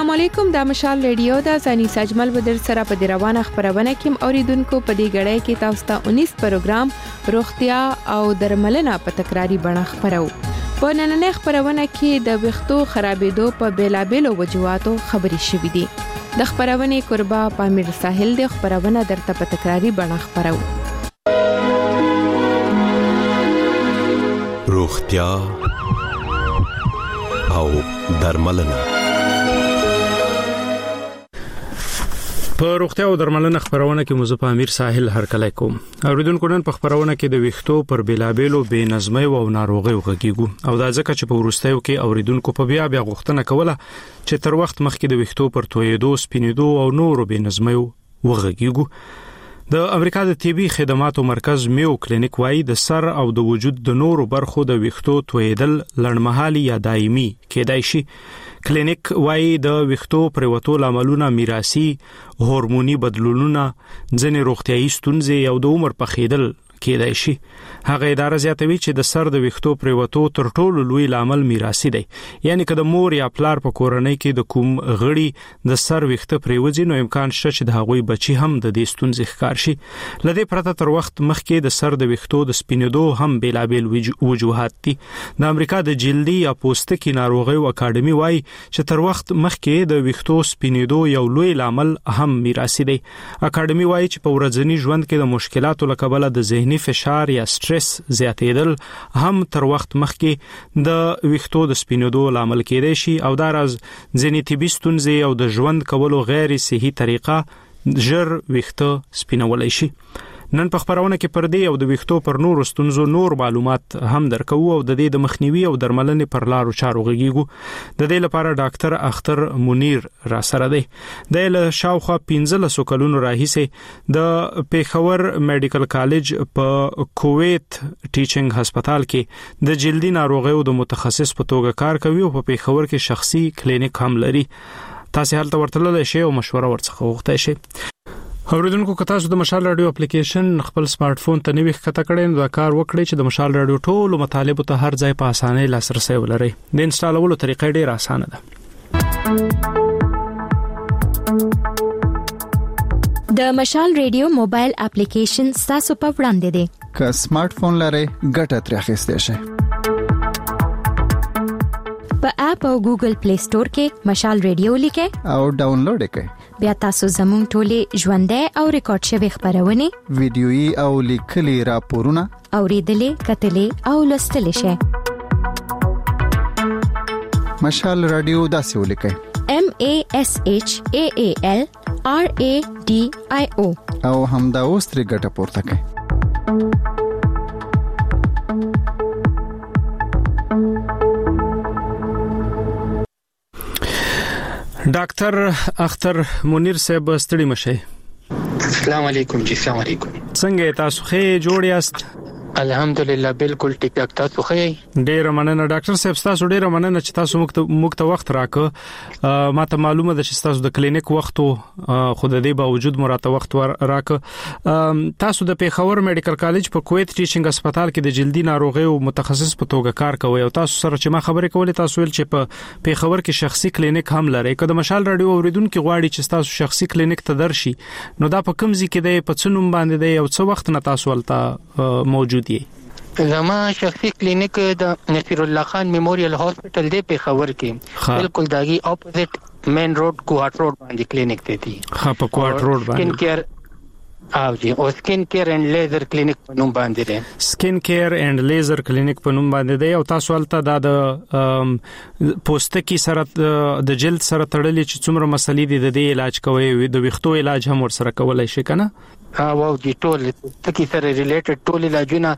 السلام علیکم، د مشال ریډیو د ځاني سجمل بدر سره په روانه خبرونه کې اوریدونکو په دې غړې کې تاسو ته 19 پروګرام روغتیا او درملنه په تکراری بڼه خبرو. په نننۍ خبرونه کې د ویښتو خرابېدو په بیلابېلو وجوهاتو خبرې شوې دي. د خبرونه قربا پامیر ساحل د خبرونه درته په تکراری بڼه خبرو. روغتیا او درملنه. په روغتیا او درملنه خبرونه کې مزه پامیر ساحل هرکلی کوم. اوریدونکو نن په خبرونه کې د ویښتو پر بیلابېلو بې نظمۍ او ناروغیو غږیږو او دا ځکه چې په وروستیو کې اوریدونکو په بیا غوښتنه کوله چې تر وخت مخکې د ویښتو پر تویېدو، سپینېدو او نورو بې نظمیو وغږیږو. د امریکا د طبي خدماتو مرکز میو کلینیک وايي د سر او د وجود د نورو برخو د ویښتو تویېدل لړمحالي یا دایمي کېدای شي. کلینیک وايي د ویښتو پرېوتو لاملونه میراثي، هورموني بدلونونه، ځینې روغتيایي ستونزې او د عمر پخېدل کېدای شي. هغه اداره زیاتوي چې د سر د ویښتو پرېوتو تر ټولو لوی لامل میراثي دی. یعنی که د مور یا پلار په کورنۍ کې د کوم غړي د سر ویښته پرېوځي نو امکان شته چې د هغوی بچي هم د دې ستونزې ښکار شي. لدې پرته تر وخت مخکې د سر د ویښتو د سپینېدو هم بیلابېل وجوهات دي. د امریکا د جلدي یا پوستکي ناروغیو اکاډمي وايي چې تر وخت مخکې د ویښتو سپینېدو یو لوی لامل هم میراثي دی. اکاډمي وايي چې په ورځني ژوند کې د مشکلاتو له کبله د ذهني فشار یا سټرس زیاتېدل هم تر وخت مخکې د ویښتو د سپینېدو لامل کېدای شي او دا راز ځینې طبي ستونزې او د ژوند کولو غیر صحي طریقه ژر ویښته سپینولای شي. نن په خبرونه کې پر دې او د ویښتو پر نورو ستونزو نور معلومات هم درکو او د دې د مخنیوي او درملنې پر لارو چارو غږیږو. د دې لپاره ډاکټر اختر منیر را سره دی. د له شاوخوا 15 کلونو راهیسې د پیښور میډیکل کالج په کویت ټیچینګ هسپتال کې د جلدي ناروغیو د متخصص په توګه کار کوي او په پیښور کې شخصي کلینیک هم لري. تاسو هلته ورتللی شئ او مشوره ورڅخه وغوښتئ شئ. اوریدونکو که تاسو د مشال رادیو اپلیکیشن خپل سمارټ فون ته نوی ښکته کړئ نو دا کار وکړئ چې د مشال رادیو ټولو مطالبو ته هر ځای په اسانۍ لاسرسی ولرئ. د انسټالولو طریقه ډېره اسانه ده. د مشال رادیو موبایل اپلیکیشن تاسو په وړاندې دی. که سمارټ فون لرئ ګټه ترې اخیستئ شئ. په اپ او ګوګل پلی سٹور کې مشال رادیو لیکئ او ډاونلوډ یې کړئ. بیا تاسو زموږ ټولې ژوندۍ او ریکارډ شوی خبرونه، ویډیويي او لیکلي راپورونه اوریدلې، کتلې او لوستلې شئ. مشال رادیو داسې ولیکئ: MASHAAL RADIO او همدا اوس ترې ګټه پورته کړئ. ډاکټر اختر منیر صاحب ستړي مشه. السلام علیکم. جی السلام علیکم. څنګه تاسو ښه جوړ یاست؟ الحمدلله بالکل ټیک ټاک. تاسو ښه؟ ډیره مننه ډاکټر صاحب، تاسو ډیره مننه چې تاسو موږ ته وخت راکړ. ماته معلومه ده چې تاسو د کلینیک وخت خو د دې باوجود مراته وخت راکړ. تاسو د پیښور میډیکل کالج په کویت ټیچینګ هسپتال کې د جلدي ناروغیو متخصص په توګه کار کوي او تاسو سره چې ما خبرې کولې تاسو ویل چې په پیښور کې شخصي کلینیک هم لري. که د مشال رادیو اوریدونکو غواړي چې تاسو شخصي کلینیک ته درشي نو دا په کوم ځای کې دی، په څه نوم باندې دی او څه وخت نه تاسو ولته موجود یې؟ زما شخصي کلینیک د نصیر الله خان میموریل هاسپټل دی پیښور کې، بالکل داغي اپوزټ مین روډ کوهاټ روډ باندې کلینیک دی. په کوهاټ روډ باندې سکین کیر او جی او سکین کیر اینڈ لیزر کلینیک په نوم باندې دی. سکین کیر اینڈ لیزر کلینیک په نوم باندې دی او تاسو ولته د پوستکي سره د جلد سره تړلې چې څومره مسلې دي د دې علاج کوي، د ویښتو علاج هم ورسره کولای شي کنه؟ او جی ټول تکي سره ریلیټډ ټول علاجونه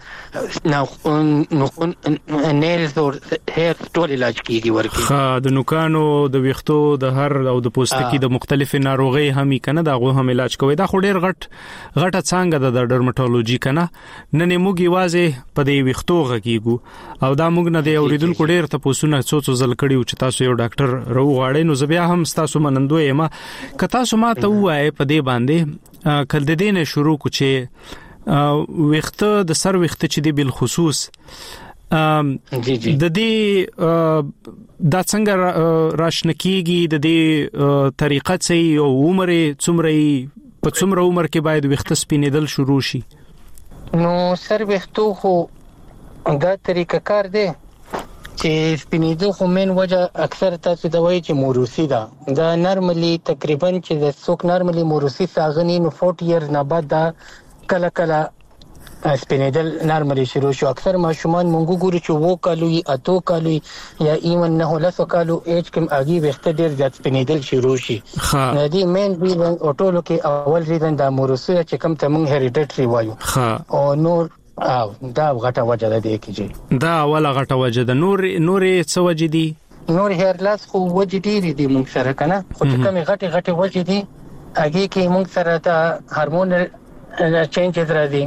نیلز او هیر ټول علاج کیږي ورکی. د نوکانو، د ویښتو، د هر او د پوستکي د مختلفو ناروغي هم کنه دا غو هم علاج کوي. دا خو ډیر غټه څنګه د ډرمټولوژي کنه. نن موږ یوازې په دې ویښتو غږیږو او دا موږ نه دی اوریدونکو ډیر ته پوسونه څو ځل کړیو چې تاسو یو ډاکټر راوغاړئ. نو زه بیا هم تاسو منندوی یم که تاسو ما ته وایي په دې باندې کله د دې نه شروع کو چې ویښته د سر ویښته چې دی بل خصوص د دې دا څنګه راشنکیږي د دې طریقه څه او عمر څومره په څومره عمر کې باید وخت سپینېدل شروع شي؟ نو سر وختو خو دا طریقه کار دی چې سپینېدو خو مین وجه اکثر تاسو دا وایي چې موروثي ده. دا نارملی تقریبا چې د څوک نارملی موروثي ساغني نو 40 ایئرز نه بعد دا کله سپینېدل نارملی شروع شو. اکثر ماشومان مونږ ګورو چې وو کالو اتو کالو یا ایون نه لسو کالو ایج کې اگي وخت ډیر زیات سپینېدل شروع شي. نه دی مین ریزن او ټولو کې اول ریزن دا موروثي چې کوم ته مونږ هریډیټري وایو او نور دا غټه وجه ده دی کې دا اوله غټه وجه ده. نور څه وجه دي؟ نور هیر لاس خو وجه دي مونږ سره کنه خو چې کوم غټه وجه دي اگي کې مونږ سره دا هورمون چینجز راځي.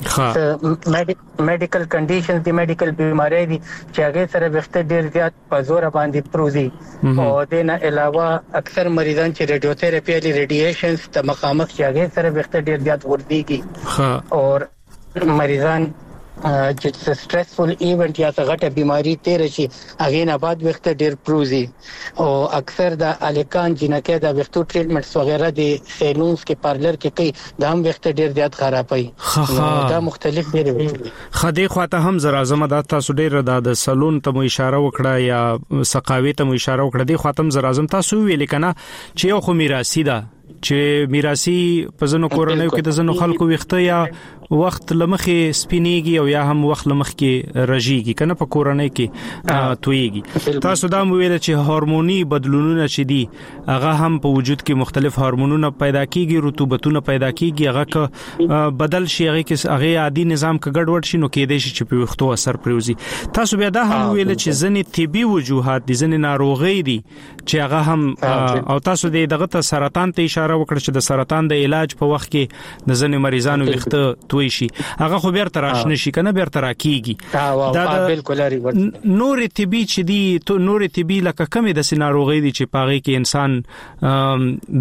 میډیکل کنډیشنز دي میډیکل بیماری دي چې هغه سره وخت ډیر زیات په زور باندې پروزي او د نه علاوه اکثر مریضان چې ریډیوتراپي لري ریډیشنز ته مخامخ چې هغه سره وخت ډیر زیات ورځيږي او مریضان چې سټرسفل ایونت یا غټه بیماری تیر شي هغه نه بعد وخت ډیر پروزي او اکثر د الکان جنکه د وختو ټریټمنټس وغیرہ د سیلونز کې پارلر کې کوي دا هم وخت ډیر زیات خرابای دا مختلف دی. خدای خواته هم زرازمه د تاسو ډیر د سلون ته مو اشاره وکړه یا سقاوي ته مو اشاره وکړه دی خاطم زرازم تاسو ویل کنه چې یو خو میراثي ده چې میراثي په ځنو کورنیو کې د ځنو خلکو وخته یا وخت لمخې سپینیږي او یا هم وخت لمخ کې رژيږي کنه په کورنۍ کې تويږي. تاسو دا ویل چې هورموني بدلونونه چې دي هغه هم په وجود کې مختلف هورمونونه پیدا کیږي رطوبتونه پیدا کیږي هغه بدل شي هغه عادي نظام کې ګډوډ شي نو کېدې شي چې په وختو اثر پروزي. تاسو بیا دا هم ویل چې ځنې طبي وجوهات دي ځنې ناروغي دي چې هغه هم او تاسو دغه ته سرطان ته اشاره وکړه چې د سرطان د علاج په وخت کې د ځنې مریضانو وخته توي شي هغه خو بیرته راشنه شي کنه بیرته راکېږي. دا بالکل لري نور طبي چې دي نور طبي لکه کمی د سيناروغي دي چې پاغي کې انسان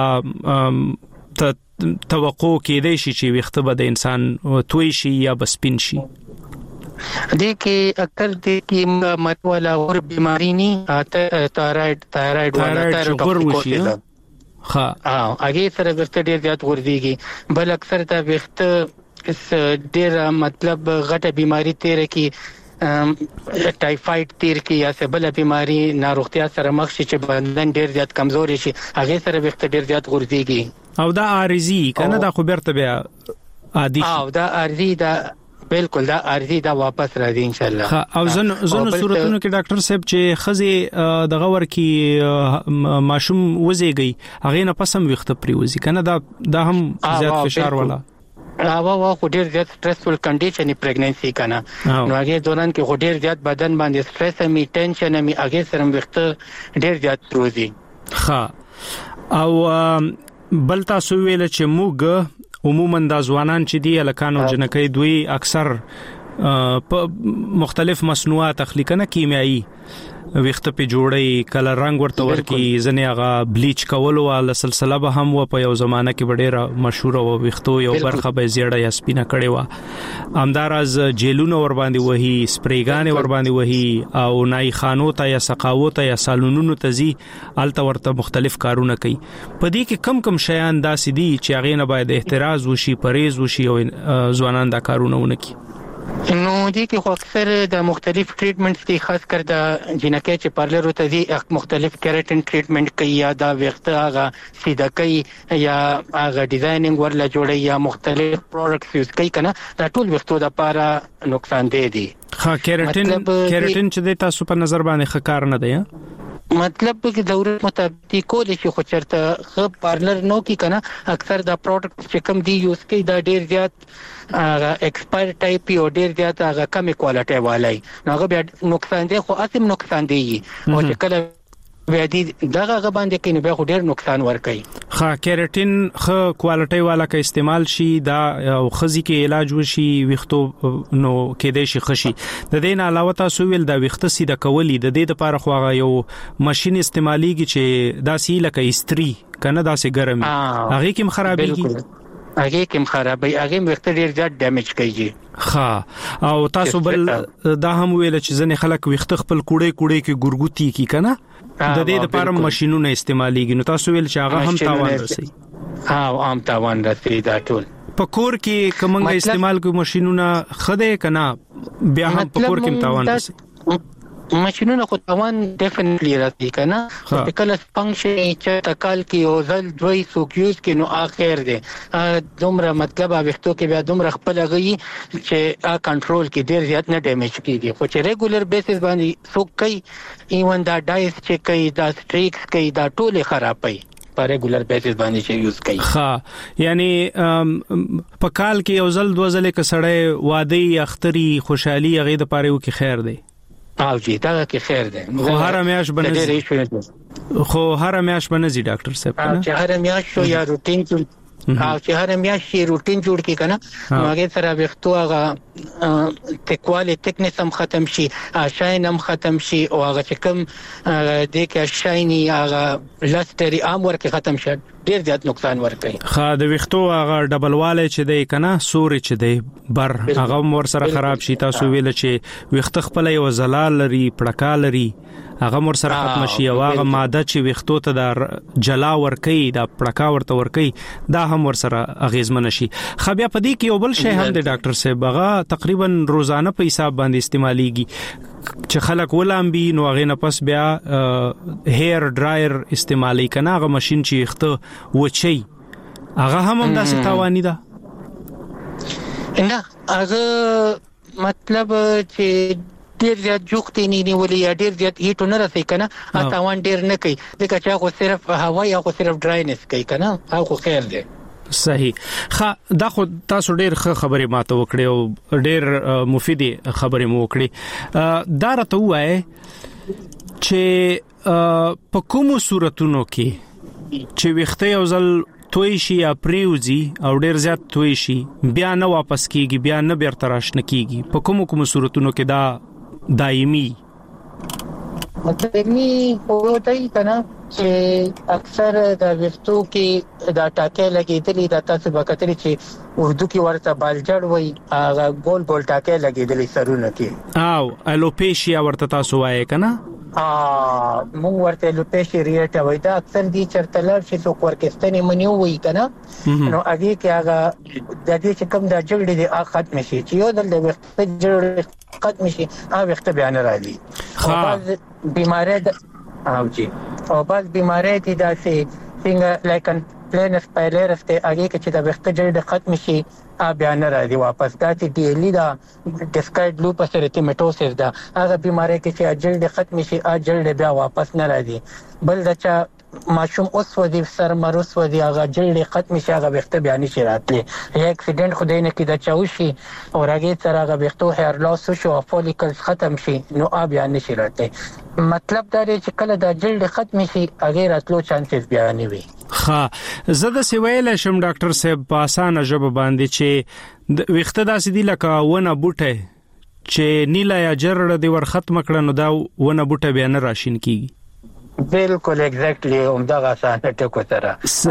دا توقع کېدای شي چې وخته به د انسان توي شي یا بسپین شي. دې کې اکثر دې کې متوالا اور بیماری نه تایرايډ ولا تایرايډ هغه سره وخت ډیر زیات ورځيږي بل اکثر دا وخت ډیر مطلب غټه بیماری تیر کی ټایفاید تیر کی یا څه بل بیماری ناروغتیا سره مخ شي چې بدن ډیر زیات کمزوري شي هغه سره وخت ډیر زیات ورځيږي او دا عارضی کنه دا خو برته بیا عادي او دا عارضی دا بالکل دا عارضی دا واپس راځي ان شاء الله. او زنو صورتونو کې ډاکټر صاحب چې خزي دغه ورکی ماشوم وزيږي هغه نه پسم وخت پریوزي کنه دا هم زیات فشار والا هغه خو ډیر زیات سټرسفل کنډیشن پریګننسي کنه نو هغه دوران کې خو ډیر زیات بدن باندې سټرس می ټینشن می هغه سره وخت ډیر زیات پروزي. او بل تاسو ویل چې موږ عموما د ځوانان چې دی الکانو جنکې دوی اکثر مختلف مصنوعات تخلیقنه کیمیایی وخت په جوړي کلر رنگ ورته ورکی ځنه هغه بلیچ کول او سلسله به هم و په یو زمانہ کې ډېره مشهور او وختو یو برخه به زیړه یا سپینه کړي و امدارز جیلونه ور باندې وਹੀ سپریګانې ور باندې وਹੀ او نای خانو ته یا سقاوت یا سالونونو ته زی الته ورته مختلف کارونه کوي. پدې کې کم شیان داسې دي چې هغه نه باید احتراز وشي پرهیز وشي او ځوانان دا کارونه ونکي. نو دي کې خو اکثر د مختلف ټریټمنټس دي خاص کر د جنکه چې پارلر ته دي مختلف کیراتین ټریټمنټ کوي یا دا وخت هغه سیده کوي یا هغه ډیزاینینګ ورله جوړي یا مختلف پروډکټس یوز کوي کنه دا ټول وختو د لپاره نقصان دی. کیراتین چې د تاسو په نظر باندې ښکار نه دی مطلب کې ضرورت مطابق کولې چې خو چرته خپ پارلر نو کې کنه اکثر دا پروډکټ چې کم دی یوز کوي دا ډیر زیات ایکسپایر ټایپ یو ډیر زیات هغه کم کوالټي والای نو هغه بیا نقصان دی خو اسیم نقصان دی او چې کله بیا دې دغه باندې کې نه به ډیر نقصان ور کوي. کیراتین خو کوالټي والا کې استعمال شي دا او خزي کې علاج وشي وختو نو کې دې شي خشي د دې نه علاوه تاسو ویل دا وخت سیده کولی د دې لپاره خو هغه یو ماشين استعماليږي چې دا سی لکه استری کنه دا سي ګرمي هغه کې خرابېږي هغه کوم خرابې هغه وخت ډیر زیات ډیمیج کوي. ها او تاسو بل دا هم ویل چې ځنې خلک وخت خپل کوړې کې ګورګوتی کی کنه د دې لپاره ماشينونه استعماليږي نو تاسو ویل چې هغه هم تاوان رسي. ها عام تاوان رسي دا ټول په کور کې کومه استعمال کوي ماشينونه خده کنه بیا هم په کور کې تاوان رسي. ماشينونه خو تاوان ډیفینټلی راځي کنه په کله فنکشن چې تکال کې او ځل دوی سوکیوز کې نو اخر دي دومره مطلب وختو کې بیا دومره خپل غي چې کنټرول کې ډیر زیات نه ډیمیج کیږي خو چې ریګولر بیسس باندې سوک کوي ایون دا ډایس چې کوي دا سټریکس کوي دا ټول خرابوي په ریګولر بیسس باندې چې یوز کوي. ها یعنی په کال کې یو ځل دوه ځله کسړې واده اختری خوشحالي هغه د پاره وکي خیر دی او جی دا کې خیر دی خو هر میاش بنځي ډاکټر صاحب چې هر میاش شو یا روټین او چې هر میاش روټین جوړ کی کنه هغه سره وختو هغه تکواله تکنس هم ختم شي شاین هم ختم شي او هغه چې کوم د کې شایني هغه لستری عام ورکه ختم شي ډیر زیات نقصان ورکړي. خا د وختو هغه ډبل واله چې دی کنه سوري چې دی بر هغه ور سره خراب شي تاسو ویل چې وخت خپل یو زلال لري پړکا لري هغه مر سره ختم شي او هغه ماده چې وختو ته د جلا ور کوي د پړکا ورته ور کوي دا هم ور سره اغیزمن شي. خو بیا پدې کې یو بل شی هم د ډاکټر صاحب هغه تقریبا روزانه په حساب باندې استعماليږي چې خلک ولامبي نو هغه نه پس بیا هیر ډرایر استعمالي کنه هغه ماشين چې وخت وچی هغه هم داسې تاوانی ده نه هغه مطلب چې ډیر زیات جوختي نه نیولې یا ډیر زیات هیټ نه رسي کنه تاوان ډیر نه کوي ځکه چې هغه صرف هوا یا صرف ډراینس کوي کنه هغه خیر دی. صحیح دا خو تاسو ډیر خبرې ماته وکړې او ډیر مفیدی خبرې مو وکړې دا راته وایي چې په کومو صورتونو کې چې وخت یو ځل توي شي یا پریوزي او ډیر زیات توي شي بیا نه واپس کیږي بیا نه بیرته راشنه کیږي په کومو صورتونو کې دا دایمي مطلبي هوتای کنه چې اکثر د وختو کې دا ټاکې لګېدلې د تاسو وکړې چې اردو کې ورته بالجړ وای هغه ګول ګول ټاکې لګېدلې سرونه کې او الوپیشیا ورته تاسو وایې کنه مونږ ورته لوپیشیا وای دا اکثر دي چرته لر چې څوک ورکستنی منیو وای کنه نو هغه کې هغه د دې چې کوم د جګړې د اخت مشي چې یو د وخت جګړې ختم شي هغه وخت بیان راځي او بعض بیماری او جی او بعض بیماری دي داسې څنګه لایکن پلینس پایلرس ته هغه کې چې د وخت جګړې ختم شي بیان راځي واپس دا چې ډیلی دا ډیسکایډ لوپس ریټیمیټوسس دا هغه بیماری کې چې جلد ختم شي جلد بیا واپس نه راځي بل دا چې ماشوم اوس ودی سر مروس ودی هغه جلد ختم شي هغه وخت بیان شي راتلی یا اکسیډنټ خدای نه کې دا چاوشي او هغه سره هغه وختو هیر لاس شو فولیکلز ختم شي نو بیان نشي راتلی مطلب دا دی چې کله دا جلد ختم شي هغه راتلو چانسز بیان وي. زه د سویل شم ډاکټر صاحب په اسانه ژبه باندې چې د وخت داسې دی لکه ونه بوټه چې نیلا یا جرړه دی ور ختم کړه نو دا ونه بوټه بیا نه راشین کیږي. بالکل ایگزیکټلی همدغه اسانه ټکو سره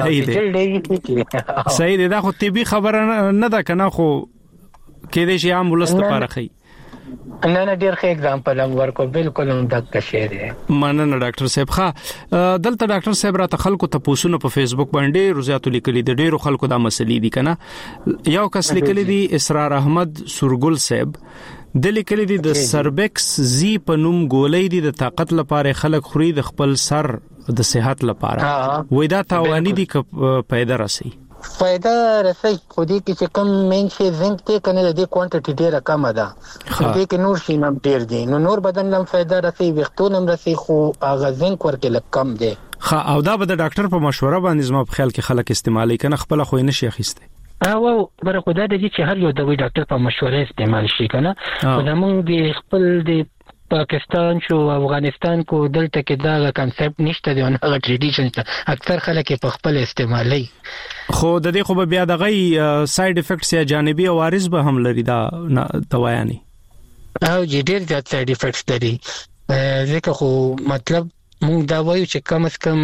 صحیح دی دا خو طبي خبره نه ده کنه خو کې دې شي عام ولست لپاره خي نه ډیر ښه اگزامپل هم ورکو بالکل هم دغه شی دی. مننه ډاکټر صاحب دلته ډاکټر صاحب را خلکو ته پوښتنه په فیسبوک باندې روزاتو لیکلي دي ډیرو خلکو دا مسلې دي کنه یو کس لیکلي دي اسرار احمد سورګل صاحب د لیکلي دي د سربکس زی په نوم ګولې دي د طاقت لپاره خلک خوري د خپل سر د صحت لپاره وې دا تاوانی دي ک پیدا راسي فائدہ رسي خو دې کې چې کم مین شي زنک ته کنه د کوانټیټي ډیره کم ده دې کې نور شي نم ډیر دي نو نور بدن لم فائدہ رسي وختونم رسي خو هغه زنک ورکه لکم دي او دا به د ډاکټر په مشوره باندې زما په خیال کې خلک استعمالي کنه خپل خو نه شي اخیسته او بر خدای دې چې هر یو د ډاکټر په مشوره استعمال شي کنه زمونږ د خپل د پاکستان شو افغانستان کو دلته کې دا کانسپټ نشته دی او هغه ټریډیشن ته اکثر خلک په خپل استعمالي خو د دې خو بیا دغه ساید افیکټس یا جانبي عوارض به هم لري دا دواياني او ډیر زیات ساید افیکټس لري ځکه خو مطلب موږ دا وایو چې کم از کم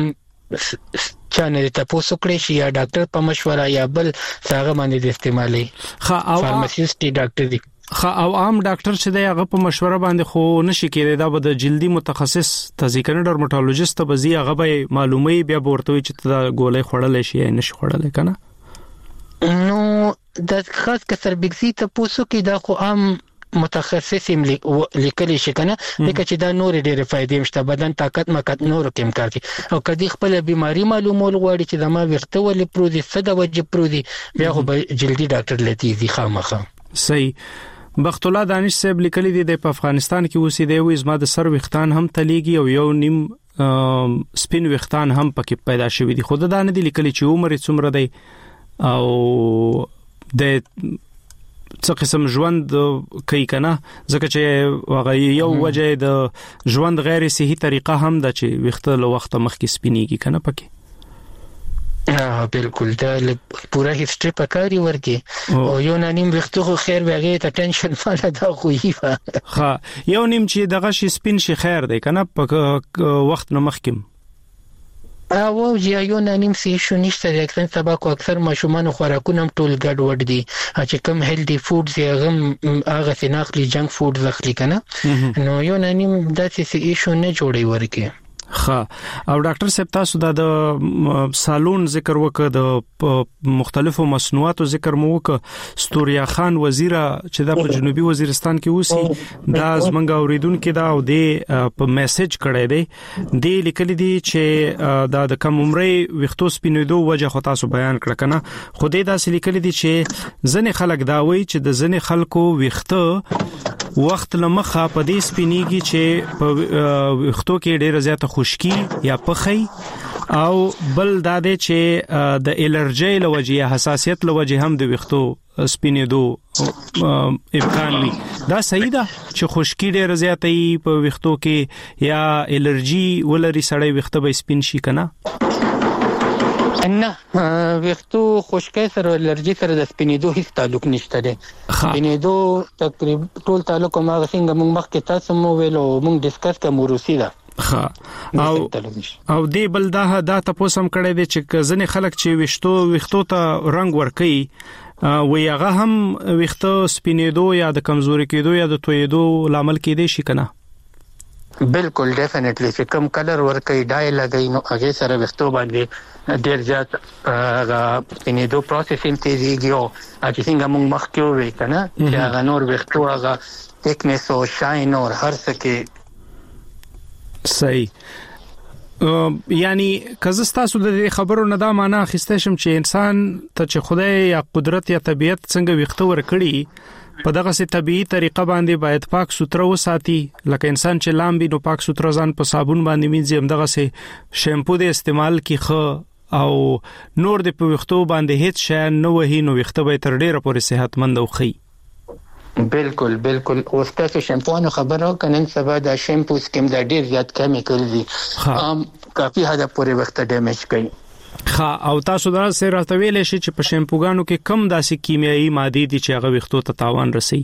چانه تاسو کړی شي یا ډاکټر په مشوره یا بل څنګه باندې استعمالي فارماسيست ډاکټر دی او عام ډاکټر چې دی هغه په مشوره باندې خو نشي کېدای دا به د جلدي متخصص تذکرنی ډرمټالوژیست ته بزی هغه به معلومي بیا ورته چې دا ګولې خړلې شي یا نشي خړلې کنه نو د خاص کسر بګزي ته پوسو کې دا خو عام متخصص لیکلی شي کنه لکه چې دا نور ډېر فائدې مشته بدن طاقت مکت نور کوم کار کوي او کدي خپل بیماری معلومول غواړي چې د ما وخته ولې پرودي صد وجه پرودي بیا خو جلدی ډاکټر لتی دي خامخه صحیح بخت الله دانش صاحب لیکلی دی په افغانستان کې اوسېدی وي زما د سر وختان هم تلیږي او یو نیم سپین وختان هم پکې پیدا شوی دي خود دا نه دی لیکلی چې عمر څومره دی او د څه قسم ژوند کوي کنه ځکه چې هغه یو وجه د ژوند غیر صحي طریقه هم د چې وخت له وخت مخکې سپینیږي کنه پکې بالکل دا پورا هیستوري پکاري ورکی او یو نیم وختو خیر وغه ته ټینشن فاله دا خوې ها یو نیم چې دغه شي سپین شي خیر دی کنه په وخت نه مخکې او یو نیم سي شو نشته د اکثر سبق او اکثر ماشومان خوراکونه ټول ګډ وډ دي چې کوم هیلدي فودز یا هغه سيناخلي جنک فودز اخلي کنه نو یو نیم داسې سي شو نه جوړي ورکی ها او ډاکټر صاحب تاسو د سالون ذکر وکړ د مختلفو مصنوعاتو ذکر مو وکړ ستوریا خان وزیر چې د جنوبي وزیرستان کې اوسي دا زمونږ اوریدونکو دا او د په میسج کړی دی د لیکل دي چې د کم عمرې وختو سپینېدو وجه خو تاسو بیان کړ کنه خو دې دا لیکل دي چې ځنې خلک دا وایي چې د ځنې خلکو وخته وخت لمخه په دې سپینیږي چې په وختو کې ډېر زیات خشکی یا پخی او بل دا دی چې د الرجی لوجه یا حساسیت لوجه هم د وختو سپینېدو امکان وي دا صحیح ده چې خشکی ډېر زیاتې په وختو کې یا الرجی ولري سړی وخته به سپین شي کنه نه وختو خشکې سره الرجی سره د سپینېدو هیڅ تعلق نشته دی سپینېدو تقریبا ټول تعلق ما څنګه موږ مخکې تاسو مو ویلو موږ ډیسکس کوم روسي دا او دی بل دا تاسو هم کړی دی چې ځنې خلک چې وختو ته رنگ ورکي وی هغه هم وختو سپینېدو یا د کمزوري کېدو یا د تویدو لامل کېدی شي کنه بالکل ډیفینټلی چې کوم کلر ورکي ډای لګي نو هغه سره وختو باندې ډیر زیات سپینېدو پروسیسینګ تیزیږي او چې څنګه موږ مخکې وې کنه چې هغه نور وختو هغه ټیکنس او شاین او هر څه کې صحیح یعنی کزستا سود د خبرو نه دا معنا اخیسته شم چې انسان ته چې خدای یا قدرت یا طبيعت څنګه وخته ور کړی په دغه سي طبيعي طریقه باندې باید پاک سوتره وساتي لکه انسان چې لامبي نو پاک سوتره ځان په صابون باندې مینځي هم دغه سي شیمپو د استعمال کی خو او نور د په وختو باندې هیڅ شی نه وهي نو وخته به تر ډیره پورې صحتمند او خي بالکل او تاسو شیمپو خبرو کنن سبا دا شیمپو سکیم دا ډیر زیات کیمیکل دي کافي حد پورې وخت ډیمیج کوي او تاسو دا سره راته ویلې شي چې په شیمپوګانو کې کم داسې کیمیاوي ماده دي چې هغه وختو ته تاوان رسي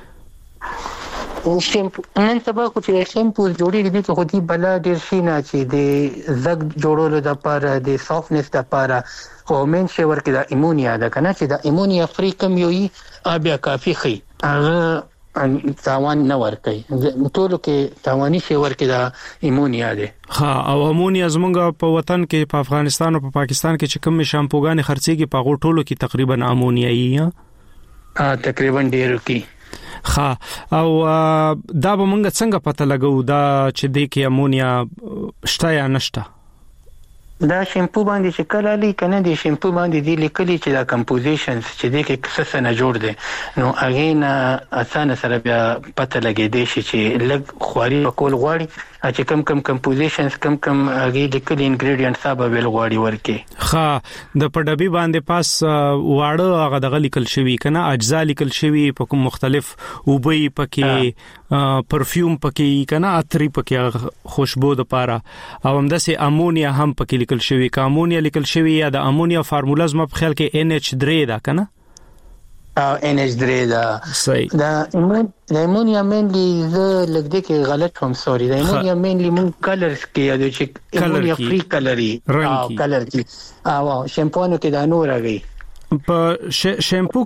شیمپو نن سبا خو چې شیمپو جوړیږي د خو دې بلا ډیر شي نه چې د زګ جوړولو د لپاره د سافټنس د لپاره خو مين شي ورکه د ایمونیا ده کنه چې د ایمونیا فری کم یوي بیا کافي خي هغه تاوان نه ورکي ټولو کې تاواني شي ورکه د ایمونیا ده او امونیا زمونږ په وطن کې په افغانستان او په پاکستان کې چې کوم شامپوګان خرڅيږي په غوټولو کې تقریبا امونیایي تقریبا ډیرو کې او دا به مونږ څنګه پته لګو دا چې د کې امونیا شته یا نشته دا شیمپو باندې چې کله لیکنه دي شیمپو باندې دي لیکلي چې دا کمپوزیشنز چې د کې څه نه جوړ دي نو هغه نه اسانه سره بیا پته لګي دي چې لګ خواري کول غواړي چې کم کمپوزیشنز کم هغه لیکلي انګریډینټس به ویل غواړي ورکه د پډبي باندې پاس واړه هغه د لیکل شوی کنه اجزا لیکل شوی په کوم مختلف وبوي پکې پرفیوم پکې کنه عطري پکې خوشبو د پاره او همداسې امونیا هم پکې لیکل شوی کا امونیا لیکل شوی یا د امونیا فارمولا زما په خیال کې NH3 دا کنه NH3 دا صحیح دا امونیا مینلی زه لګ دې کې غلط هم سوري دا امونیا مینلی مون کلرز کې یادو چې امونیا فری کلري کلر کې او شیمپونو کې دا نور راغی په شیمپو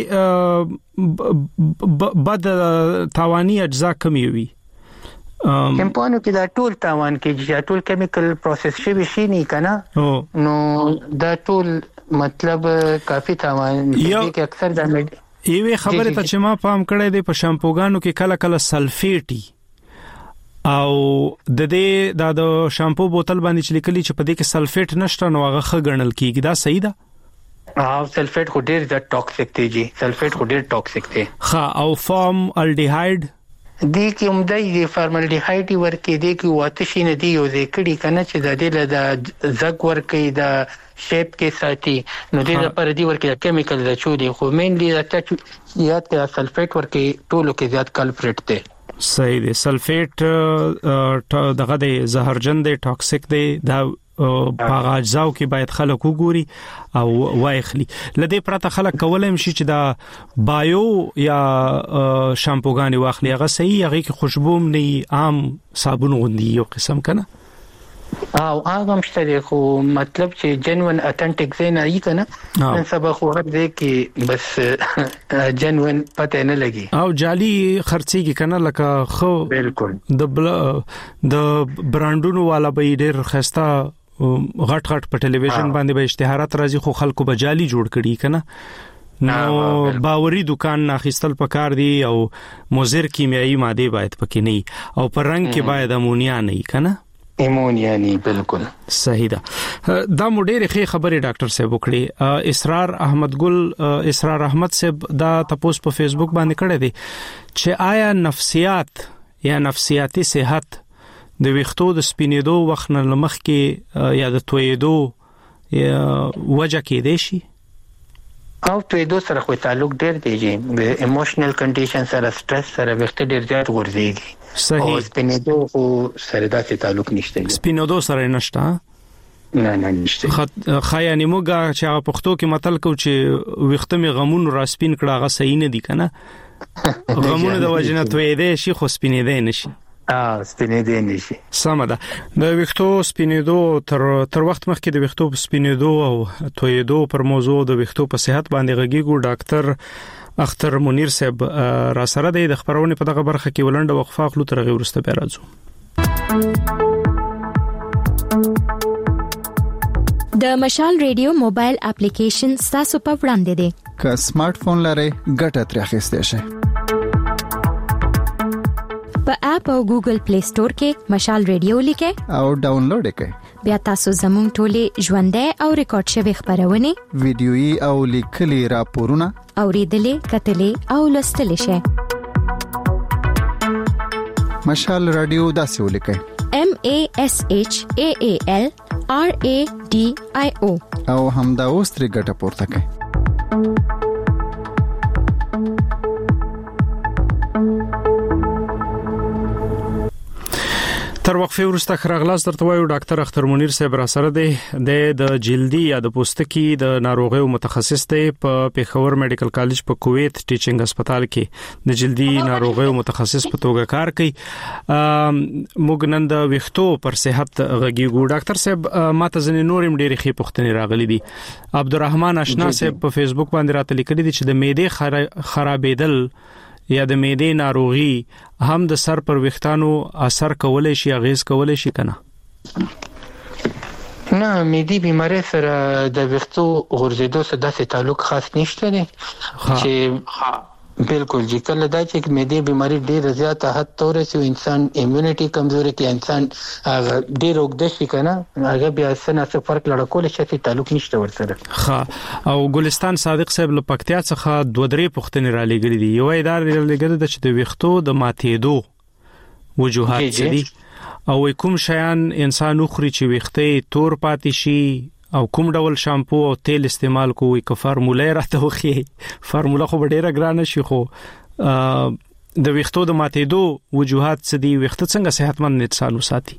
کې بد توانی اجزا کمی وي شیمپونو کې دا ټول تاوان کې چې ټول کیمیکل پروسس شوی شي نه کنه نو دا ټول مطلب کافی تاوان کې اکثر د یوه خبره ته چې ما پام کړی دی په شامپوګانو کې کله کله سلفیټي او د دې د شامپو بوتل باندې چې لیکلي چې په دې کې سلفیټ نشته نو هغه ښه ګڼل کیږي دا صحیح ده سلفیټ خو ډیر د ټاکسیک دی جی سلفیټ خو ډیر ټاکسیک دی ها او فارم الډیهایډ دې کې عمدای فارمالډیهایډ ورکې دې کې واته شي نه دی یو ځکړي کنه چې د دې له زګ ورکې د شیپ کې ساتي نو دې لپاره دی ورکې کیمیکل د چودي خو مینلی د یاد کې سلفیټ ورکې ټولو کې زیات کلپریټ دی صحیح دی سلفیټ دغه د زهرجن دی ټاکسیک دی دا په اجزاو کې باید خلک وګوري او وایخلي لدې پرته خلک کولای شي چې دا بایو یا شامپوګانی واخلي هغه صحیح هغه کې خوشبو نه عام صابون غوندي یو قسم کنه او هغه مشته خو مطلب چې جنون اتنټیک زین ای کنه نن سبا خو دې کې بس جنون پته نه لګي او جعلی خرڅيږي کنه لکه خو بالکل د برانډونو والا به ډېر خسته غټ په ټلویزیون باندې به اشتهارات راځي خو خلکو به جعلی جوړ کړي کنه نو باوري دکان ناخستل پکار دی او مضر کیمیاوي ماده باید پکې نه او پر رنگ کې باید امونیا نه کنه امونیا نه بالکل صحیح ده دا مډېره ښه خبره ډاکټر صاحب وکړي اسرار احمد ګل اسرار احمد صاحب دا تاسو په فیسبوک باندې کړی دی چې آیا نفسیات یا نفسیاتي صحت د ویښتو د سپینېدو وخت نه لمخ کې یا د تویېدو وجه کې دی شي او تویېدو سره خو تعلق ډېر دی چې د ایموشنل کنډیشن سره سټرس سره ویښته ډېر زیات ورځي صحیح او سپینېدو خو سره داسې تعلق نشته سپینېدو سره نشته نه نشته خایانه موږ چې په پښتو کې متل کو چې ویښته می غمون را سپین کړه هغه صحیح نه دي کنه غمونه د وجنه تویېدې شي خو سپینېدې نشي سپینېدې نشي سمه ده د ویښتو سپینېدو تر وخت مخکې د ویښتو سپینېدو او تویېدو پر موضوع د ویښتو په صحت باندې غږیږو ډاکټر اختر منیر صاحب را سره د خبرونه په دغه برخه کې ولنډه وقفه خلو تر غي ورسته بیا راځو د مشال ریډیو موبایل اپلیکیشن تاسو په وړاندې دی که سمارټ فون لرئ ګټه ترې اخیستئ شئ په اپ او ګوګل پلی سٹور کې مشال ریډیو لیکئ او ډاونلوډ کړئ بیا تاسو زموږ ټولې ژوندۍ او ریکارډ شوی خبرونه ویډیويي او لیکلي راپورونه اوریدلې کتلې او لوستلې شئ مشال رادیو داسې ولیکئ MASHAAL RADIO او همدا اوس ترې ګټه پورته کړئ تر وقفه وروسته خراغلاس درته وایو ډاکټر اختر منیر صاحب را سره دی د جلدی یا د پوستکي د ناروغیو متخصص دی په پیښور میډیکل کالج په کویت ټیچینګ هسپتال کې د جلدی ناروغیو متخصص په توګه کار کوي موږ نن د ویښتو پر صحت غږیږو ډاکټر صاحب ماته ځنې نورم ډېری خې پوښتنې راغلي دي عبدالرحمن آشنا صاحب په فیسبوک باندې راته لیکلي دي چې د معدې خرابېدل یا د معدې ناروغي هم د سر پر ویښتانو اثر کولای شي اغیز کولای شي کنه نه معدې بیماری سره د ویښتو غورځېدو سره داسې تعلق خاص نشته دی چې بالکل چې کله دا چې معدې بیماری ډېر زیاته حد تور شي انسان ایمونټي کمزوري کې انسان ډېر وګد شي کنه هغه بیا څه فرق لړ کول شي تعلق نشته ورسره ها او ګلستان صادق صاحب له پکتیا څخه دوه درې پوښتنې را لګلې دي یو ادار لګل د چې د ویښتو د ماتېدو وجوهات دي او کوم شیان انسان خوري چې ویښته تور پاتې شي او کوم ډول شامپو او تیل استعمال کوی که فارموله راته وخی فارموله خو ډیره ګرانه شي خو د ویښتو د ماتېدو وجوهات څه دي ویښته څنګه صحتمند انسان وساتي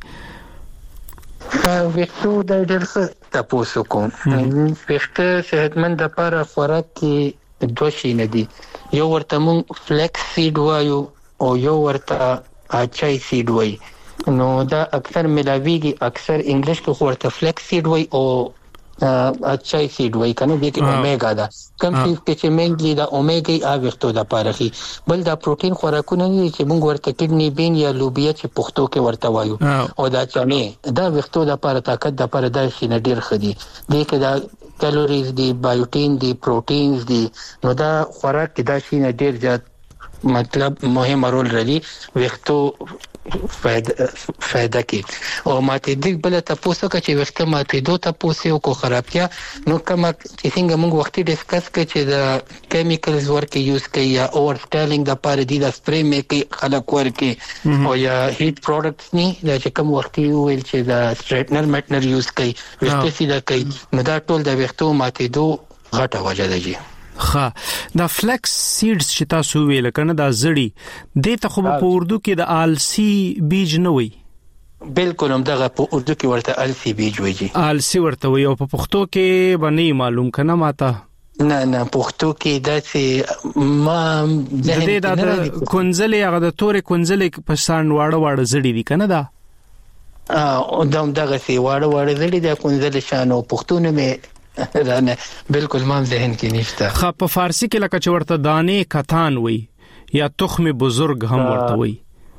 ویښتو د ډېر څه تاسو کوم ویښته صحتمند لپاره خوراک کې دوه شي نه دي. یو ورته مونږ فلیکس سیډ وایو او یو ورته اچای سیډ وایي. نو دا اکثر ملاویږي، اکثر انګلیش کې ورته فلیکس سیډ وایي او اچای سیډ وایي کنه، د کې اومیګا ده. کوم چې مینلی دا اومیګا او وختو د پارخي. بل دا پروتین خوراکونه دي چې موږ ورته کډنی بین یا لوبیا چې پښتو کې ورته وایو او دا چانه دا وختو د لپاره طاقت د لپاره دا شي نه ډیر خدي. د کې دا کیلوریز دي، بایوټین دي، پروتینز دي. نو دا خوراک کې دا شي نه ډیر زیات مطلب مهم رول لري وختو فائدہ کې. او ماته د بل تاسو کا چې وخت ماته دوه تاسو کو خرابتیا نو کوم چې څنګه موږ وختي ډیسکس کړ چې د کیمیکلز ورکه یوز کوي یا اور سټایلینګ د پاره دي د سپری میکي خلک ورکه او یا هیټ پروډکټس نه د چې کوم وختي ویل چې د سټریټنر میټنر یوز کوي وخت سیده کوي. نو دا ټول د وختو ماته دوه غټه وجه ده جی. دا فلیکس سیډز چې تاسو ویل کنه دا زړی د ته خو په اردو کې د آلسی بیج نه وي. بالکل هم دغه په اردو کې ورته آلسی بیج وایي. آلسی ورته وي او په پښتو کې باندې معلوم کنه ماته. نه پښتو کې داسې ما د کونځلې هغه د تورې کونځلې په سان واړه زړی دي کنه دا. او دغه سي واړه زړی د کونځلې شان او پښتو نه مې رانه بالکل ما ذهن کې نشته. خو په فارسی کې لکه چې ورته دانې کتان وي یا تخم بزرگ هم ورته وي.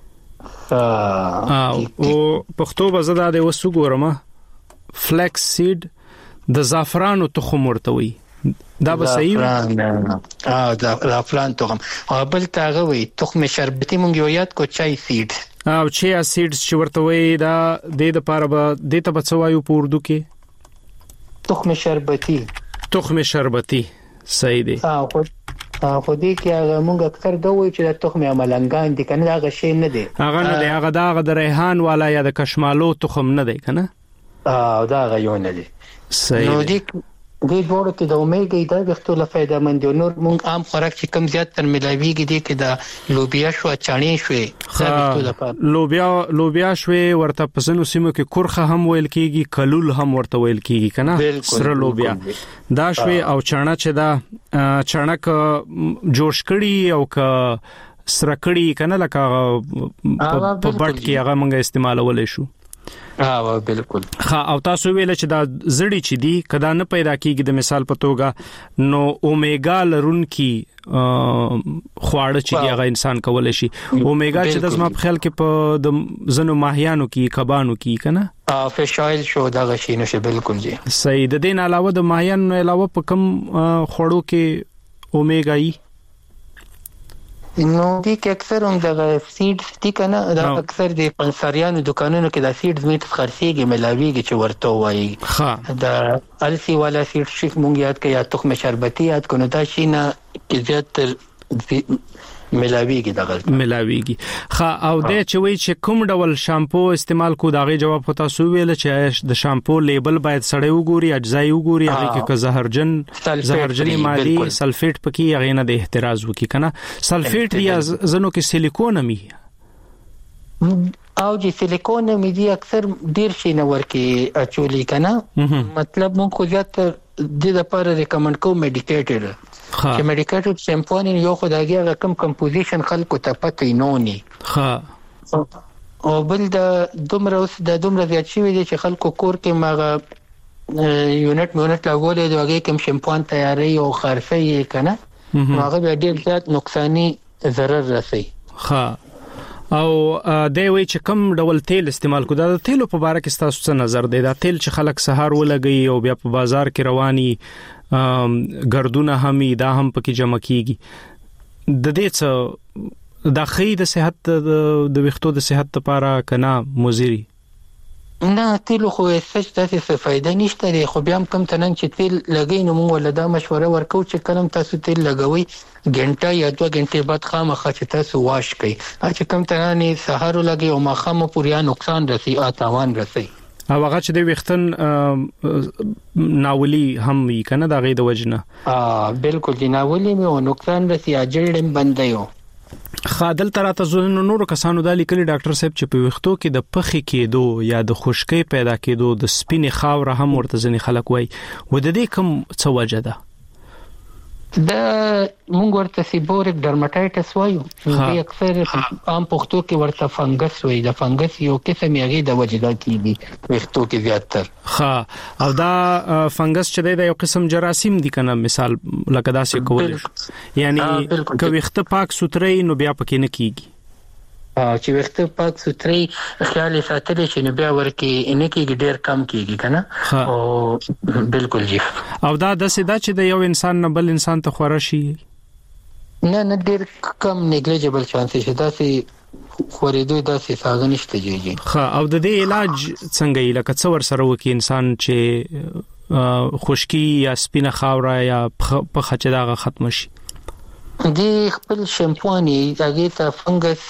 او پښتو بزدا د وسو ګورما فلیکس سیډ د زعفرانو تخم ورته وي. دا به صحیح دا زعفران تخم او بل تاغه وي تخم شربتي مونږ یو یاد کو چای سیډ او چیا سیډز چې ورته وي دا د لپاره به د ته بچوایو په اردو کې تخم شربتي صحیح دی. خو دې کې هغه مونږ اکثر دا وایي چې د تخم عملنګان دي کنه هغه شی نه دی. هغه نه دی، هغه د ریحان والا یا د کشمالو تخم نه دی کنه. دا هغه یو نه دی. صحیح. نو دې ډوړو کې د اومیګا د وختو له فائدہ مند نور مونږ عام خوراک چې کم زیات تر ملاویږي دي کې د لوبیا شو چانه شوې لوبیا شوې ورته پسنو سیمو کې کورخه هم ویل کیږي، کلول هم ورته ویل کیږي کنه سره لوبیا دا شوې او چانه چې دا چانک جوش کړي او ک سره کړي کنه لکه په بټ کې هغه مونږه استعمالولې شو. بالکل. او تاسو ویل چې دا زړی چې دی کدا نه پیدا کیږي د مثال په توګه نو اومیګا لرونکي خواړه چې هغه انسان کولای شي. اومیګا چې د زما په خیال کې په د زنو ماهیانو کې کبانو کې کنه فش آیل شو دا غشي نشه. بالکل جی صحیح. د دین علاوه د ماهیانو علاوه په کم خوړو کې اومیګا ای نو دي کې اکثر هم د سیډز دي کنه دا اکثر د پنساریانو دکانونو کې د سیډز میټ خرڅيږي ملاویږي چې ورته وایي. دا السی والا سیډ شیک مونږ یاد کې یا تخم شربتي یاد کنه دا شي نه کې زیات ملاویږي دغه ملاویږي. او د چوي چې کوم ډول شامپو استعمال کو داغه جواب پتا سو ویل چې د شامپو لیبل باید سړی وګوري، اجزای وګوري، هغه کې زهرجن مادي سلفیټ پکې هغه نه د احتراز وکي کنه. سلفیټ یا زنو کې سیلیکون می او چې سیلیکون می دي اکثر ډیر شي نه ورکی اچولي کنه. مطلب مونږ خو زیات د لپاره ریکمند کوم میډیکیټر چې میډیکیټر شیمپو نه یو خدایي هغه کم کمپوزیشن خلکو ته پته نه ني. او بل د دومره زیات شي دي چې خلکو کور کې ماغه یونټ لګولې دی هغه کوم شیمپو تیاری او خرڅي کنه هغه ډیر زیات نقصانی ضرر رسي. او د وی چې کوم ډول تیل استعمال کو دا تیلو په اړه کې تاسو څه نظر دی؟ دا تیل چې خلک سهار ولګي او بیا په بازار کې رواني ګردونه هم دا هم پکې جمع کیږي د دې څه د خې د صحت د وختو د صحت لپاره کنا مضری نه تیل خو هیڅ څه فائدہ نشته. خو بیا هم کم تنن چې تیل لګی نو موږ ولدا مشوره ورکو چې کلم تاسو تیل لګوي غنټه یا 2 غنټې بعد خامخا چې تاسو واش کړئ چې کم تنن سحر لګي او ماخامه پوریا نقصان رسي او تاوان رسي. او هغه چې د وختن ناولي هم وی کنه دا غي د وجنه بالکل دی ناولي مې او نقصان رسي اجړم بنديو. خادل تراته زونه نور کسانو د لیکلي ډاکټر صاحب چې په وختو کې د پخې کېدو یا د خشکۍ پیدا کېدو د سپینې خاور هم ورته ځنې خلک وای و د دې کوم څه وجه ده؟ دا مونږ ورته سیبورک ډرماټایټس وایو چې اکثر عام پښتو کې ورته فنګس وایي د فنګس یو قسم یې د وجدا کیږي وختو کې زیاتره ها او دا فنګس چې د یو قسم جراثیم دي کنه مثال لکه داسې کول یعنی کوي خط پاک سوتري نو بیا پکې نه کیږي چې وخت پاک سوتري خیال ساتل چې نو بیا ورکی ان کې ډیر کم کیږي کنه او بالکل جی او دا د سدا چې د یو انسان نه بل انسان ته خورا شي نه ډیر کم نیګلیجبل چانس شي دا سي خورېدو دا سي ساده نشته جی ها او د دې علاج څنګه یې لکه څور سره وکي انسان چې خشکی یا سپینه خاوره یا په خچداغه ختم شي دی خپل شیمپوانی هغه ته فنګس